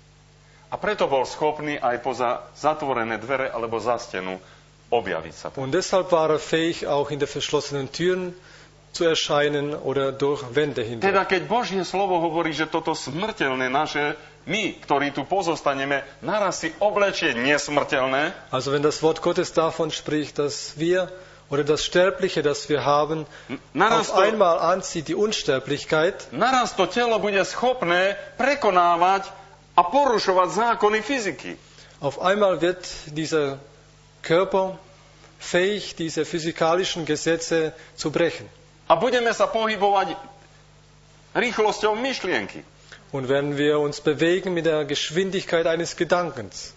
A preto bol schopný aj poza zatvorené dvere alebo za stenu objaviť sa. Und deshalb war er fähig, auch hinter verschlossenen Türen zu erscheinen oder durch Wände Teda hindurch. keď Božie slovo hovorí, že toto smrteľné naše, my, ktorí tu pozostaneme, naraz si oblečie nesmrteľné, Also wenn das Wort Gottes davon spricht, dass wir oder das Sterbliche, das wir haben, naraz auf einmal anzieht die Unsterblichkeit, to telo bude schopné prekonávať a porušovať zákony fyziky. auf einmal wird dieser Körper fähig, diese physikalischen Gesetze zu brechen. A budeme sa pohybovať rýchlosťou myšlienky. Und werden wir uns bewegen mit der Geschwindigkeit eines Gedankens.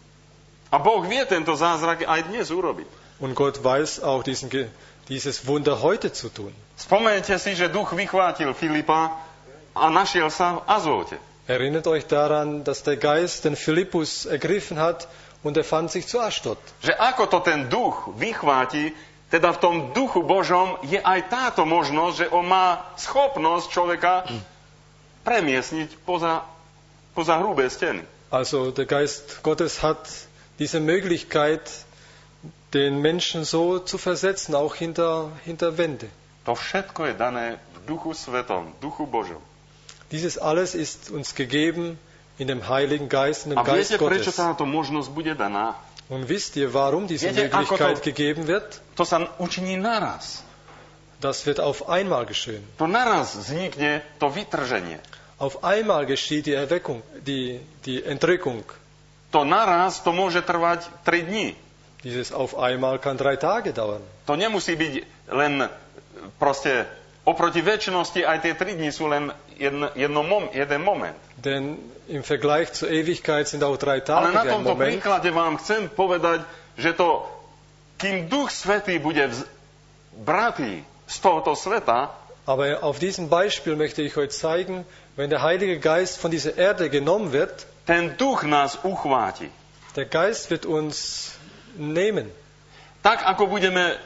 A Boh vie tento zázrak aj dnes urobiť. Und Gott weiß auch dieses Wunder heute zu tun. Spomeňte si, že duch vychvátil Filipa a našiel sa v Azote. Erinnert euch daran, dass der Geist den Philippus ergriffen hat und er fand sich zu Aschdod. Že ako to ten duch vychváti, teda v tom duchu Božom je aj táto možnosť, že on má schopnosť človeka premiesniť poza hrubé steny. Also der Geist Gottes hat diese Möglichkeit, den Menschen so zu versetzen, auch hinter Wände. To všetko je dané v duchu svetom, v duchu Božom. Dieses alles ist uns gegeben in dem Heiligen Geist, in dem A Geist viete, prečo Gottes. táto možnosť bude daná? Und wisst ihr, warum diese Viete, ako Möglichkeit to- gegeben wird? To sa učiní naraz. Das wird auf einmal geschehen. To naraz vznikne to vytrženie. Auf einmal geschieht die Erweckung, die Entrückung. To naraz to môže trvať 3 dní. Dieses auf einmal kann 3 Tage dauern. To nemusí byť len proste oproti väčšnosti, aj tie 3 dní sú len jeden moment. Denn im Vergleich zur Ewigkeit sind auch 3 Ale Tage na wie ein tomto Moment. príklade vám chcem povedať, že to, kým Duch Svätý bude bratý z tohoto sveta, Aber auf diesem Beispiel möchte ich euch zeigen, wenn der Heilige Geist von dieser Erde genommen wird, ten duch nás uchváti. der Geist wird uns nehmen. Tak ako budeme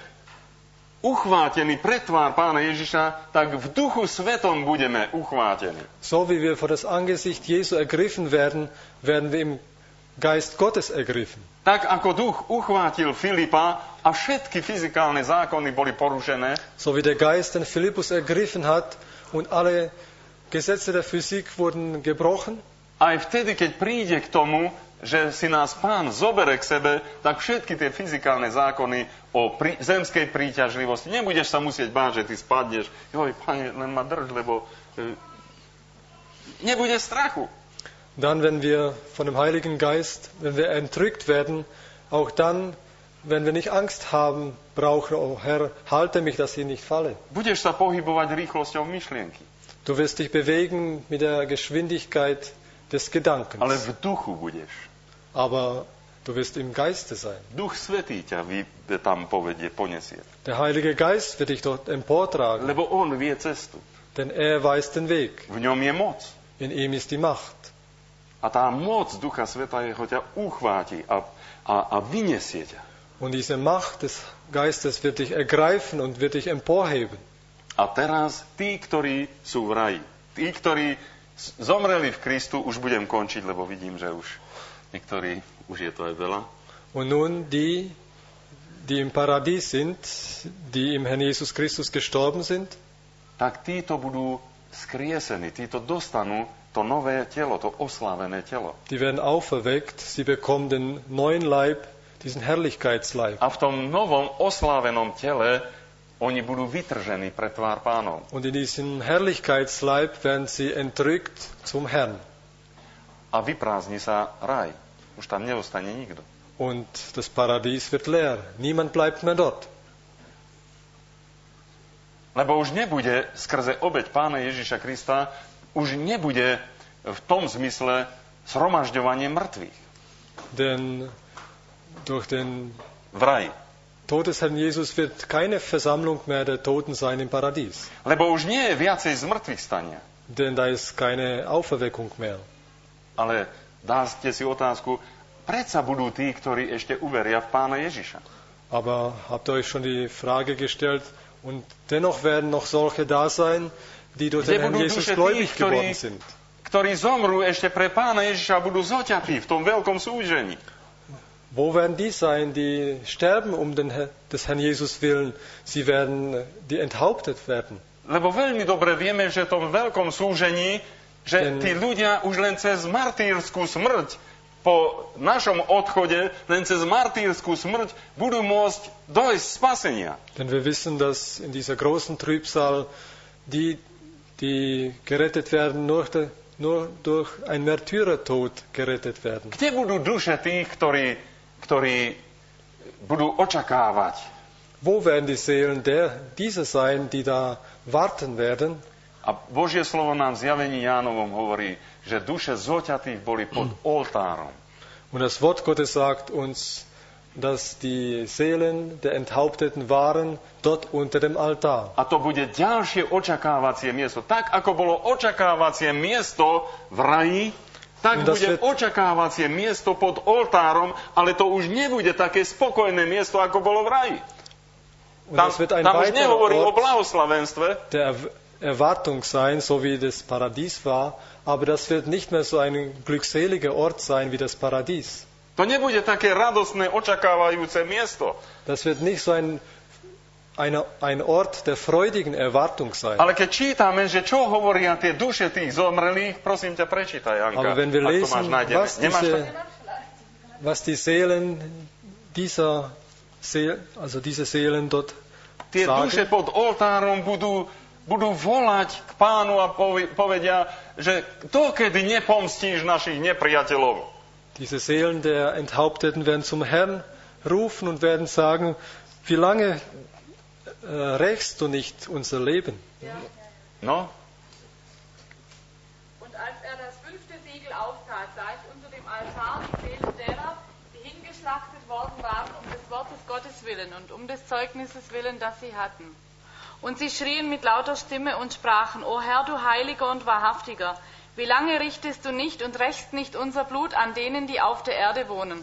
uchvátení pre tvár Pána Ježiša, tak v duchu svetom budeme uchvátení. So wie wir vor das Angesicht Jesu ergriffen werden, werden wir im Geist Gottes ergriffen. Tak ako duch uchvátil Filipa a všetky fyzikálne zákony boli porušené, So wie der Geist den Philippus ergriffen hat und alle Gesetze der Physik wurden gebrochen, aj vtedy, keď príde k tomu, že si nás Pán zobere k sebe, tak všetky tie fyzikálne zákony o zemskej príťažlivosti, nebudeš sa musieť báť, že ty spadneš. Joj, Pane, len ma drž, lebo nebude strachu. Dann, wenn wir von dem Heiligen Geist, wenn wir entrückt werden, auch dann, wenn wir nicht Angst haben, brauchen, oh Herr, halte mich, dass ich nicht falle. Budeš sa pohybovať rýchlosťou myšlienky. Du wirst dich bewegen mit der Geschwindigkeit des Gedankens. Ale v duchu budeš. Aber du wirst im Geiste sein. Duch Svätý ťa tam povedie, poniesie. Der Heilige Geist wird dich dort emportragen, Lebo on vie cestu. denn er weiß den Weg. V ňom je moc. In ihm ist die Macht. A tá moc Ducha Svätého ťa uchváti a vyniesie ťa. Und diese Macht des Geistes wird dich ergreifen und wird dich emporheben. A teraz tí, ktorí sú v raji, tí, ktorí zomreli v Kristu, už budem končiť, lebo vidím, že už niektorí, už je to aj veľa. Und nun die im Paradies sind, die im Herrn Jesus Christus gestorben sind, Tak títo budú skriesení, títo dostanú to nové telo, to oslávené telo. die werden auferweckt, sie bekommen den neuen Leib, diesen Herrlichkeitsleib. A v tom novom oslávenom tele oni budú vytržení pre tvár Pánov. Und in diesem Herrlichkeitsleib werden sie entrückt zum Herrn. A vyprázdni sa raj. Už tam neostane nikto. Und das Paradies wird leer. Niemand bleibt mehr dort. Lebo už nebude skrze obeť Pána Ježiša Krista, už nebude v tom zmysle zhromažďovanie mŕtvych Denn durch den v raji. Tod des Herrn Jesus wird keine Versammlung mehr der Toten sein im Paradies. Lebo už nie je viacej zmrtvých stania. Denn da ist keine Auferweckung mehr. Ale dáte si otázku, predsa budú tí, ktorí ešte uveria v Pána Ježiša. Aber habt ihr euch schon die Frage gestellt, und dennoch werden noch solche da sein, die durch den Herrn Jesus gläubig geworden sind. Ktorí zomrú ešte pre Pána Ježiša a budú zoťatí v tom veľkom súžení. Wo werden die sein, die sterben des Herrn Jesus willen? Sie werden, die enthauptet werden. Lebo veľmi dobre vieme, že v tom veľkom súžení, že tí ľudia už len cez martýrskú smrť, po našom odchode, len cez martýrskú smrť, budú môcť dojsť spasenia. Denn wir wissen, dass in dieser großen Trübsal die gerettet werden, nur durch ein Märtyrertod gerettet werden. Kde budú duše tých, ktorí budú očakávať? Wo werden die Seelen dieser sein, die da warten werden? A Božie slovo nám v zjavení Jánovom hovorí, že duše zoťatých boli pod oltárom. Und das Wort Gottes sagt uns, dass die Seelen der Enthaupteten waren dort unter dem Altar. A to bude ďalšie očakávacie miesto. Tak, ako bolo očakávacie miesto v raji, tak bude očakávacie miesto pod oltárom, ale to už nebude také spokojné miesto, ako bolo v raji. Tam už nehovorí o blahoslavenstve. Der Erwartung sein, so wie das Paradies war, aber das wird nicht mehr so ein glückseliger Ort sein wie das Paradies. To nebude také radostné, očakávajúce miesto. Das wird nicht so ein Ort der freudigen Erwartung sein. Ale keď čítame, že čo hovoria tie duše tých zomrelých, prosím ťa, prečítaj, Janka. Aber wenn wir lesen, was die Seelen diese Seelen dort tie duše pod oltárom budú volať k Pánu a povedia, že dokedy nepomstíš našich nepriateľov. Diese Seelen der Enthaupteten werden zum Herrn rufen und werden sagen, wie lange rächst du nicht unser Leben? Ja. No? Und als das 5. Siegel auftat, sah ich unter dem Altar die Seelen derer, die hingeschlachtet worden waren, um des Wortes Gottes willen und um des Zeugnisses willen, das sie hatten. Und sie schrien mit lauter Stimme und sprachen, O Herr, du Heiliger und Wahrhaftiger, wie lange richtest du nicht und rächst nicht unser Blut an denen, die auf der Erde wohnen?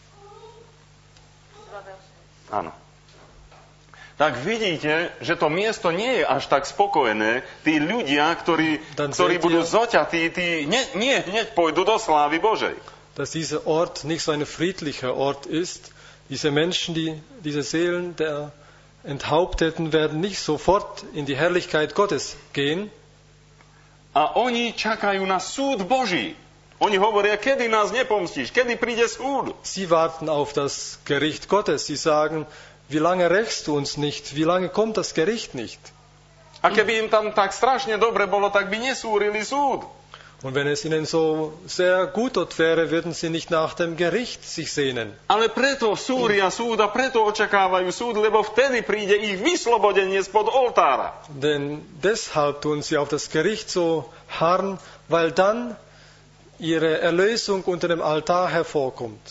Áno. Tak vidíte, že to miesto nie je až tak spokojné. Tí ľudia, ktorí budú zoťatí, nie hneď pôjdu do slávy Božej. Dass dieser Ort nicht so ein friedlicher Ort ist, diese Menschen, diese Seelen der Enthaupteten werden nicht sofort in die Herrlichkeit Gottes gehen. A oni čakajú na súd Boží. Oni hovoria, kedy nás nepomstíš, kedy príde súd. Sie warten auf das Gericht Gottes. Sie sagen, wie lange rächst du uns nicht? Wie lange kommt das Gericht nicht? A keby im tam tak strašne dobre bolo, tak by nesúrili súd. Und wenn es ihnen so sehr gut dort wäre, würden sie nicht nach dem Gericht sich sehnen. Ale preto súria súd a preto očakávajú súd, lebo vtedy príde ich vyslobodenie spod oltára. Denn deshalb tun sie auf das Gericht so harren, weil dann ihre Erlösung unter dem Altar hervorkommt.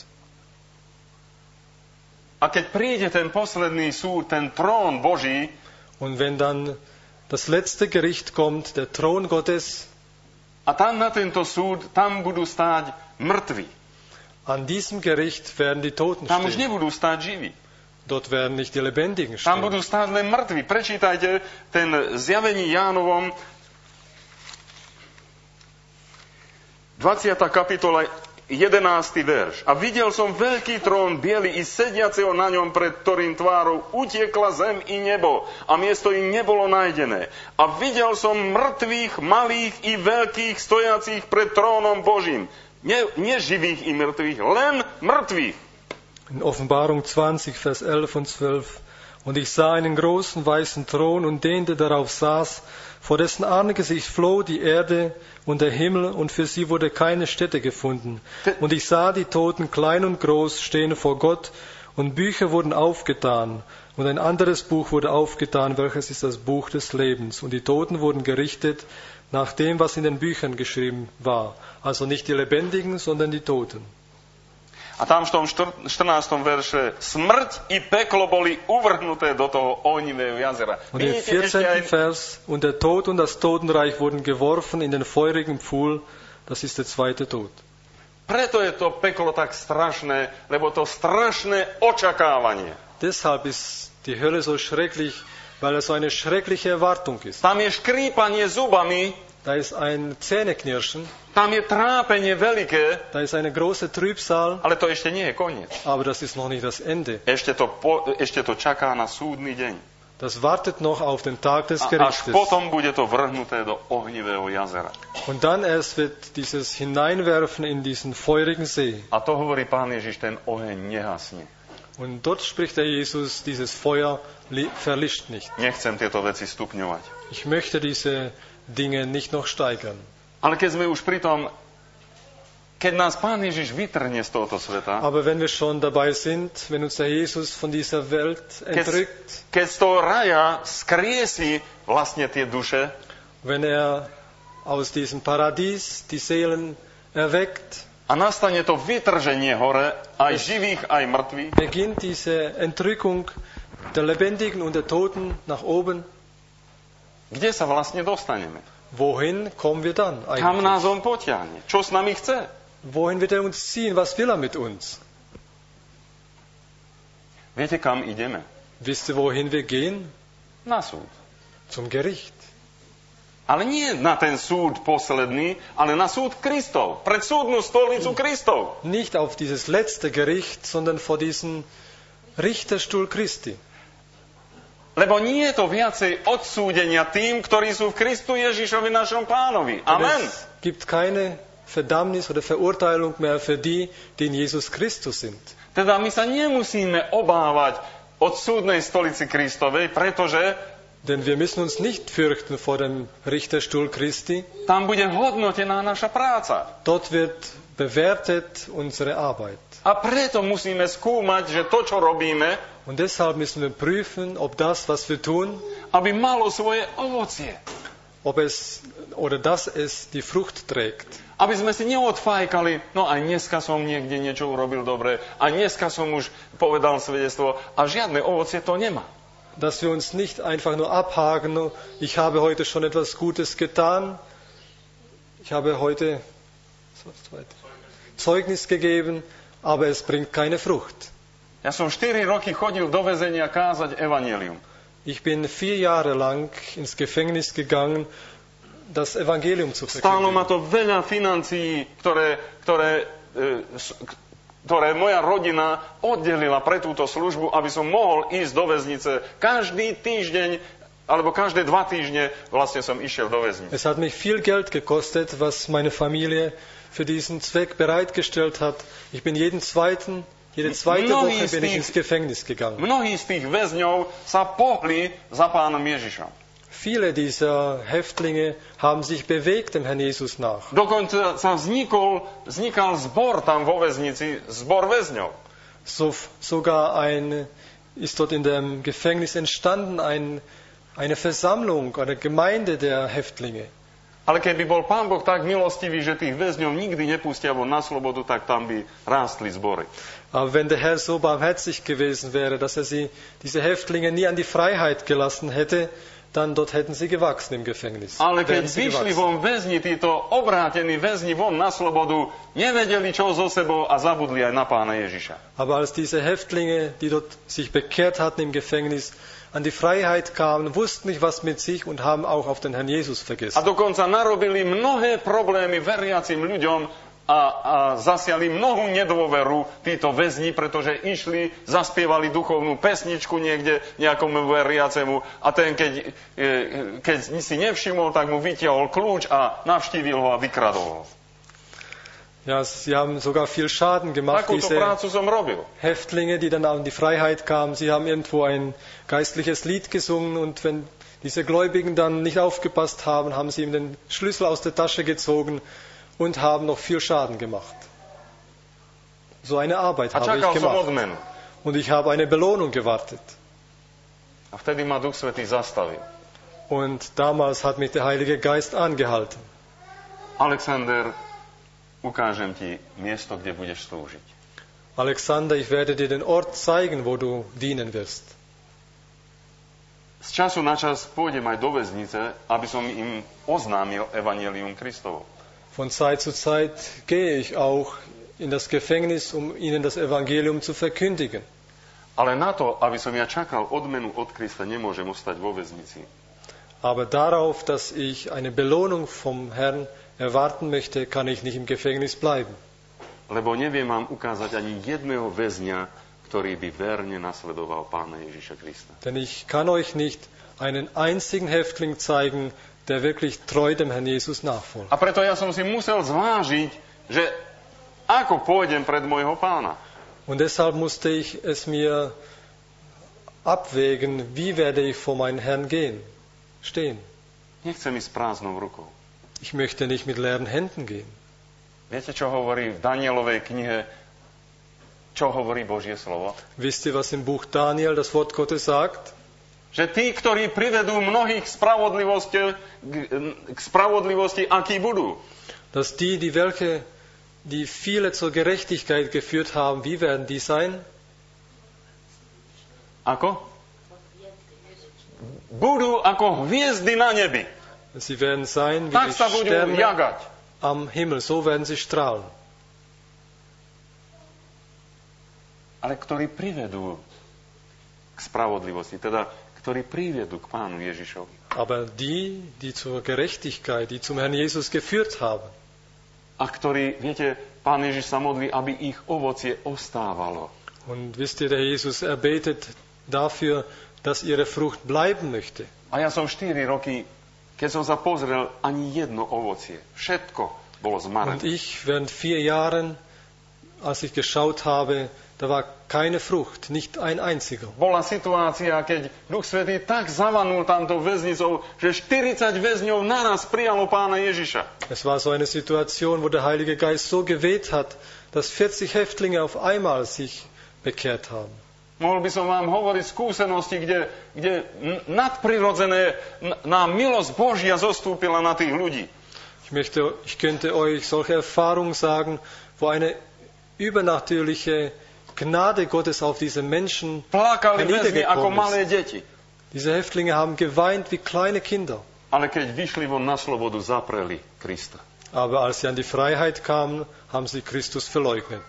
A keď príde ten posledný súd, ten trón Boží, Und wenn dann das letzte Gericht kommt, der Thron Gottes, a tam na tento súd, tam budú stáť mŕtvi. an diesem Gericht werden die Toten Tam už stehen. nebudú stáť živí. Dort werden nicht die Lebendigen Tam stehen. budú stáť len mŕtvi. Prečítajte ten Zjavení Jánovom 20. kapitola 11. verš. A videl som veľký trón biely i sediaceho na ňom, pred ktorým tvárou utiekla zem i nebo a miesto im nebolo nájdené. A videl som mŕtvych, malých i veľkých, stojacích pred trónom Božím. Nie živých i mŕtvych, len mŕtvych. In Offenbarung 20, Vers 11 und 12. Und ich sah einen großen weißen Thron und den, der darauf saß, vor dessen Angesicht floh die Erde und der Himmel, und für sie wurde keine Stätte gefunden. Und ich sah die Toten, klein und groß, stehen vor Gott, und Bücher wurden aufgetan. Und ein anderes Buch wurde aufgetan, welches ist das Buch des Lebens. Und die Toten wurden gerichtet nach dem, was in den Büchern geschrieben war. Also nicht die Lebendigen, sondern die Toten. A tam v tom 14. verše smrť i peklo boli uvrhnuté do toho ohnivého jazera. Und im Vidíte, 14. Vers, und der Tod und das Totenreich wurden geworfen in den feurigen Pfuhl, das ist der zweite Tod. Preto je to peklo tak strašné, lebo to strašné očakávanie. Deshalb ist die Hölle so schrecklich, weil es so eine schreckliche Erwartung ist. Tam je škrípanie zubami, Da ist ein Zähneknirschen, tam je trápenie veľké, da ist eine große Trübsal, ale to ešte nie je koniec. aber das ist noch nicht das Ende. Ešte to čaká na súdny deň. Das wartet noch auf den Tag des A až Gerichtes. potom bude to vrhnuté do ohnivého jazera. Und dann erst wird dieses Hineinwerfen in diesen feurigen See. A to hovorí Pán Ježiš, ten oheň nehasne. Und dort spricht der Jesus, dieses Feuer verlischt nicht. Nechcem tieto veci stupňovať. Ich möchte diese Dinge nicht noch steigern. Ale keď sme už pri tom, keď nás Pán Ježiš vytrhne z tohoto sveta, Aber wenn wir schon dabei sind, wenn uns der Jesus von dieser Welt entrückt, keď z toho raja skriesi vlastne tie duše, wenn er aus diesem Paradies die Seelen erweckt, a nastane to vytrženie hore, aj živých, aj mŕtvych, beginnt diese Entrückung der Lebendigen und der Toten nach oben. kde sa vlastne dostaneme? Wohin kommen wir dann Kam nás eigentlich? on potiahne? Čo s nami chce? Wohin wird er uns ziehen? Was will er mit uns? Viete, kam ideme? Wisst ihr, wohin wir gehen? Na súd. Zum Gericht. Ale nie na ten súd posledný, ale na súd Kristov. Pred súdnu stolnicu Kristov. Nicht auf dieses letzte Gericht, sondern vor diesen Richterstuhl Christi. Lebo nie je to viacej odsúdenia tým, ktorí sú v Kristu Ježišovi našom Pánovi. Und Amen. es gibt keine Verdammnis oder Verurteilung mehr für die, die in Jesus Christus sind. Teda my sa nemusíme obávať od súdnej stolici Kristovej, pretože Denn wir müssen uns nicht fürchten vor dem Richterstuhl Christi. tam bude hodnotená naša práca. Dort wird bewertet unsere Arbeit. A preto musíme skúmať, že to, čo robíme, Und deshalb müssen wir prüfen, ob das, was wir tun, aby malo svoje ovocie. ob es oder dass es die Frucht trägt. Aby sme si neodfajkali, no aj dneska som niekde niečo urobil dobre, a dneska som už povedal svedectvo a žiadne ovocie to nemá. Dass wir uns nicht einfach nur abhaken, ich habe heute schon etwas Gutes getan, ich habe heute Zeugnis gegeben, aber es bringt keine Frucht. Ja som 4 roky chodil do väzenia kázať evanjelium. Ich bin 4 Jahre lang ins Gefängnis gegangen, das Evangelium zu Stálo ma verkündigen. to veľa financií, ktoré moja rodina oddelila pre túto službu, aby som mohol ísť do väznice. Každý týždeň, alebo každé 2 týždne vlastne som išiel do väznice. Es hat mich viel Geld gekostet, was meine Familie für diesen Zweck bereitgestellt hat. Ich bin jede zweite Woche bin ich ins Gefängnis gegangen. Mnohí z tých väzňov sa pohli za Pánom Ježišom. viele dieser Häftlinge haben sich bewegt dem Herrn Jesus nach. Dokonca sa vznikal zbor tam vo väznici, zbor väzňov. Sogar ist dort in dem Gefängnis entstanden eine Versammlung, eine Gemeinde der Häftlinge. Ale keby bol Pán Boh tak milostivý, že tých väzňov nikdy nepustia von na slobodu, tak tam by rástli zbory. Aber wenn der Herr so barmherzig gewesen wäre, dass er diese Häftlinge nie an die Freiheit gelassen hätte, dann dort hätten sie gewachsen im Gefängnis. Ale keď vyšli von väzni, títo obrátení väzni von na slobodu, nevedeli, čo so sebou a zabudli aj na Pána Ježiša. Aber als diese Häftlinge, die dort sich bekehrt hatten im Gefängnis, an die Freiheit kamen, wussten nicht, was mit sich und haben auch auf den Herrn Jesus vergessen. A dokonca narobili mnohé problémy veriacim ľuďom a zasiali mnohú nedôveru títo väzni, pretože išli, zaspievali duchovnú pesničku niekde nejakomu veriacemu a ten, keď si nevšimol, tak mu vytiahol kľúč a navštívil ho a vykradol ho. Ja, sie haben sogar viel Schaden gemacht, Takúto diese prácu som robil. Häftlinge, die dann an die Freiheit kamen. Sie haben irgendwo ein geistliches Lied gesungen und wenn diese Gläubigen dann nicht aufgepasst haben, haben sie ihm den Schlüssel aus der Tasche gezogen und haben noch viel Schaden gemacht. So eine Arbeit habe ich gemacht. Und ich habe eine Belohnung gewartet. A vtedy ma Duch Svätý zastavil. Und damals hat mich der Heilige Geist angehalten. Alexander, ukážem ti miesto, kde budeš slúžiť. Alexander, ich werde dir den Ort zeigen, wo du dienen wirst. Z času na čas pôjdem aj do väznice, aby som im oznámil evanjelium Kristovo. Von Zeit zu Zeit gehe ich auch in das Gefängnis, um ihnen das Evangelium zu verkündigen. Ale na to, aby som ja čakal odmenu od Krista, nemôžem ostať vo väznici. Aber darauf, dass ich eine Belohnung vom Herrn erwarten möchte, kann ich nicht im Gefängnis bleiben. Lebo neviem vám ukázať ani jedného väzňa, ktorý by verne nasledoval Pána Ježiša Krista. Denn ich kann euch nicht einen einzigen Häftling zeigen, der wirklich treu dem Herrn Jesus nachfolgt. A preto ja som si musel zvážiť, že ako pôjdem pred môjho Pána. Und deshalb musste ich es mir abwägen, wie werde ich vor meinen Herrn stehen. Nechcem ísť prázdnou rukou. Ich möchte nicht mit leeren Händen gehen. Viete, čo hovorí v Danielovej knihe, čo hovorí Božie slovo? Wisst ihr, was im Buch Daniel das Wort Gottes sagt? Že tí, ktorí privedú mnohých k spravodlivosti, akí budú? Dass die viele zur Gerechtigkeit geführt haben, wie werden die sein? Ako? Budú ako hviezdy na nebi. Sie werden sein wie Tak die sa budú Sterne jagať. am Himmel, so werden sie strahlen. Ale ktorí privedú k spravodlivosti, teda ktorí privedú k Pánu Ježišovi. Aber die zur Gerechtigkeit, die zum Herrn Jesus geführt haben. A ktorí, viete, Pán Ježiš sa modlí, aby ich ovocie ostávalo. Und wisst ihr, der Jesus erbetet dafür, dass ihre Frucht bleiben möchte. A ja som 4 roky, keď som sa pozrel, ani jedno ovocie. Všetko bolo zmarené. Und ich während 4 Jahren, als ich geschaut habe, da war keine Frucht, nicht ein einziger. Bola situácia, keď Duch Svätý tak zavanul tamto väznicou, že 40 väzňov naraz prijalo Pána Ježiša. Es war so eine Situation, wo der Heilige Geist so geweht hat, dass 40 Häftlinge auf einmal sich bekehrt haben. Mohol by som vám hovoriť skúsenosti, kde nadprirodzené milosť Božia zostúpila na tých ľudí. Ich könnte euch solche Erfahrungen sagen, wo eine übernatürliche Gnade Gottes auf diese Menschen Plakali väzni ako herniedergekommen malé ist. deti. Diese Häftlinge haben geweint wie kleine Kinder. Ale keď vyšli von na slobodu, zapreli Krista. Aber als sie an die Freiheit kamen, haben sie Christus verleugnet.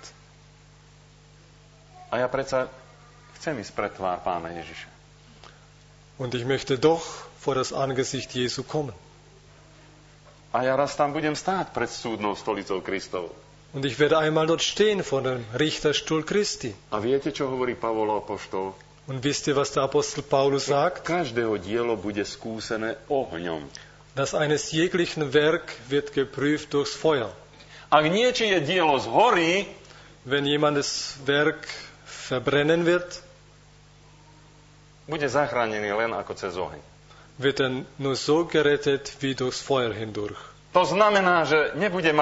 A ja predsa chcem ísť pred tvár Pána Ježiša. Und ich möchte doch vor das Angesicht Jesu kommen. A ja raz tam budem stáť pred súdnou stolicou Kristovou. Und ich werde einmal dort stehen vor dem Richterstuhl Christi. A viete, čo hovorí Pavol apoštol? Und wisst ihr, was der Apostel Paulus sagt? Každého dielo bude skúsené ohňom. Das eines jeglichen Werk wird geprüft durchs Feuer. Ak niečie dielo zhorí, Wenn jemandes Werk verbrennen wird, bude zachránený len ako cez oheň. wird er nur so gerettet wie durchs Feuer hindurch. To znamená, že nebude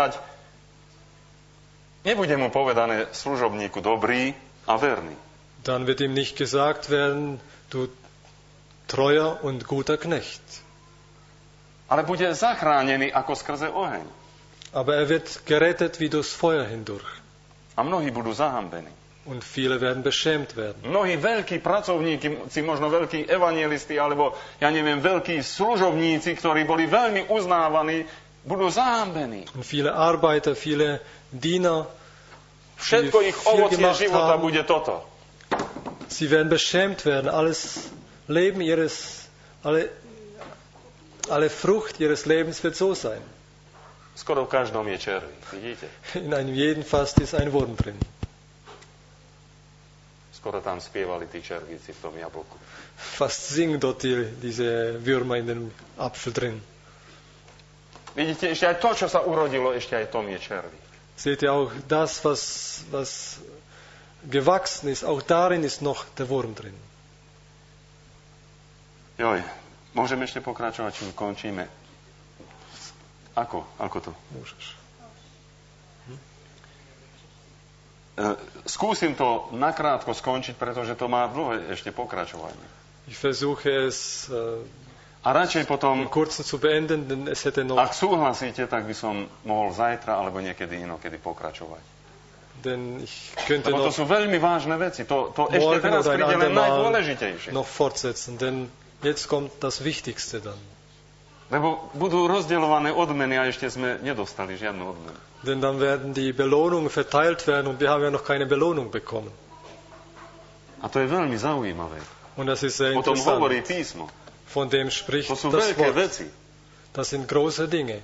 mu povedané služobníku dobrý a verný. Dann wird ihm nicht gesagt werden, du treuer und guter Knecht. Ale bude zachránený ako skrze oheň. Aber er wird gerettet wie durchs Feuer hindurch. A mnohí budú zahambení. Und viele werden beschämt werden. Mnohí veľkí pracovníci, možno veľkí evangelisti, alebo ja neviem, veľkí služobníci, ktorí boli veľmi uznávaní, budú zahambení. Und viele Arbeiter, viele Diener, Všetko ich ovocie života bude toto. Sie werden beschämt werden. Alle Frucht ihres Lebens wird so sein. Skoro v každom je červík, vidíte? In einem jeden Fast ist ein Wurm drin. Skoro tam spievali tí červíci v tom jablku. Fast singen dort diese Würmer in dem Apfel drin. Vidíte, ešte aj to, čo sa urodilo, ešte aj tom je červík. Seht ihr auch, das, was gewachsen ist, auch darin ist noch der Wurm drin. Joj, môžeme ešte pokračovať, čím končíme. Ako to? Môžeš. Skúsim to nakrátko skončiť, pretože to má dlhé ešte pokračovanie. Ich versuche es A radšej potom, kurz zu beenden, denn es hätte noch... ak súhlasíte, tak by som mohol zajtra alebo niekedy inokedy pokračovať. Denn ich könnte Lebo to noch sú veľmi vážne veci. To ešte morgen teraz oder ein príde len andermal najdôležitejšie. noch fortsetzen, denn jetzt kommt das Wichtigste dann. Lebo budú rozdeľované odmeny a ešte sme nedostali žiadnu odmenu. Denn dann werden die Belohnungen verteilt werden und wir haben ja noch keine Belohnung bekommen. A to je veľmi zaujímavé. Und das ist sehr O tom hovorí interessant. písmo. Von dem spricht To sú das veľké Wort. veci. Das sind große Dinge.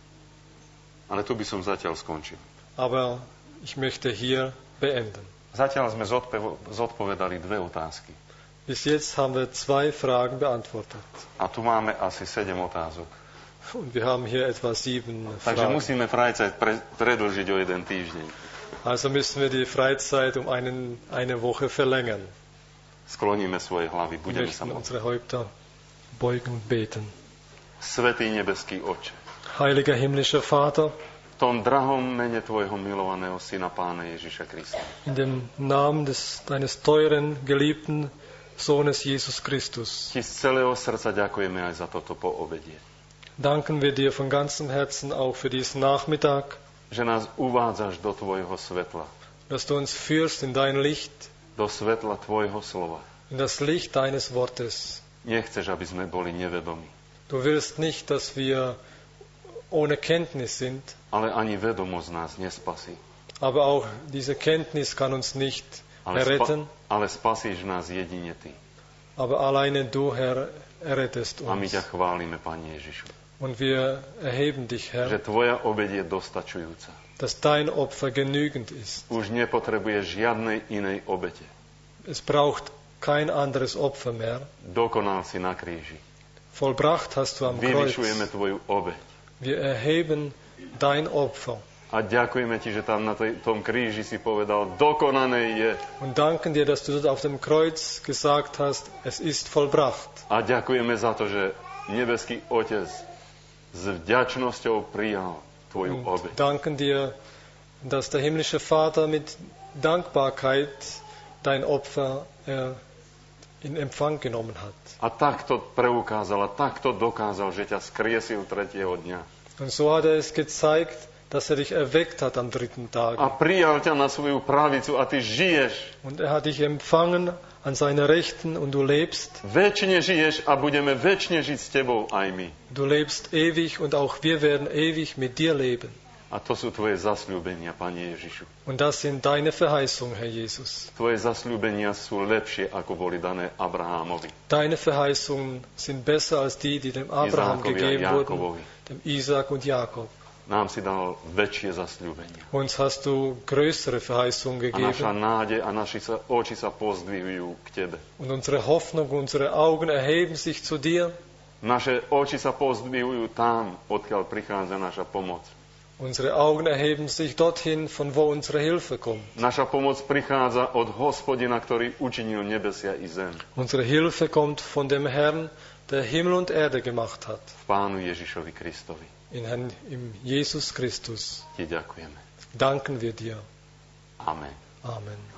Ale tu by som zatiaľ skončil. Aber ich möchte hier beenden. Zatiaľ sme zodpovedali dve otázky. Bis jetzt haben wir 2 Fragen beantwortet. A tu máme asi 7 otázok. Und wir haben hier etwa 7 Takže Fragen. musíme Freizeit predĺžiť o jeden týždeň. Also müssen wir die Freizeit um eine Woche verlängern. Skloníme svoje hlavy, Wir budeme sa möchten modliť. unsere Häupter beugen und beten. Svätý nebeský Otče, Heiliger himmlischer Vater, v tom drahom mene Tvojho milovaného Syna Pána Ježiša Krista, in dem Namen deines teuren, geliebten Sohnes Jesus Christus, Ti z celého srdca ďakujeme aj za toto poobedie. danken wir dir von ganzem Herzen auch für diesen Nachmittag, Že nás uvádzaš do Tvojho svetla, dass du uns führst in dein Licht, do svetla Tvojho slova. in das Licht deines Wortes. Nechceš, aby sme boli nevedomí, Du willst nicht, dass wir ohne Kenntnis sind, ale ani vedomosť nás nespasí. aber auch diese Kenntnis kann uns nicht Ale, erretten, ale spasíš nás jedine Ty. aber alleine du, Herr, errettest A my uns. ťa chválime, Pane Ježišu, Und wir erheben dich, že Herr, Tvoja obeď je dostačujúca. dass dein Opfer genügend ist. Už nepotrebuješ žiadnej inej obete. Es braucht kein anderes Opfer mehr. Dokonal si na kríži. Vollbracht hast du am Kreuz. Vyvyšujeme Tvoju obeť. Wir erheben dein Opfer A ďakujeme Ti, že tam na tom kríži si povedal, dokonané je. und danken dir, dass du dort auf dem Kreuz gesagt hast, es ist vollbracht. A ďakujeme za to, že nebeský Otec s vďačnosťou prijal Tvoju Und obeť. danken dir, dass der himmlische Vater mit Dankbarkeit dein Opfer in Empfang genommen hat. A takto preukázal, a takto dokázal, že ťa skriesil tretieho dňa. Und so hat er es gezeigt, dass er dich erweckt hat am 3. Tag. A prijal ťa na svoju pravicu a ty žiješ. Und er hat dich empfangen an seiner Rechten und du lebst. Večne žiješ a budeme večne žiť s tebou aj my. Du lebst ewig und auch wir werden ewig mit dir leben. A to sú tvoje zasľúbenia, Pane Ježišu. Und das sind deine Verheißungen, Herr Jesus. Tvoje zasľúbenia sú lepšie, ako boli dané Abrahámovi, Deine Verheißungen sind besser als die dem Abraham Izákovi a gegeben wurden, Jákovovi. dem Isaac und Jakob. Nám si dal väčšie zasľúbenia. Uns hast du größere Verheißungen A naša gegeben nádej a naše oči sa pozdvihujú k Tebe. und unsere Hoffnung, unsere Augen erheben sich zu dir. Naše oči sa pozdvihujú tam, odkiaľ prichádza naša pomoc. Unsere Augen erheben sich dorthin, von wo unsere Hilfe kommt. Naša pomoc prichádza od Hospodina, ktorý učinil nebesia i zem. Unsere Hilfe kommt von dem Herrn, der Himmel und Erde gemacht hat. V Pánu Ježišovi Kristovi. Im Jesus Christus. Ti ďakujeme. Danken wir dir. Amen. Amen.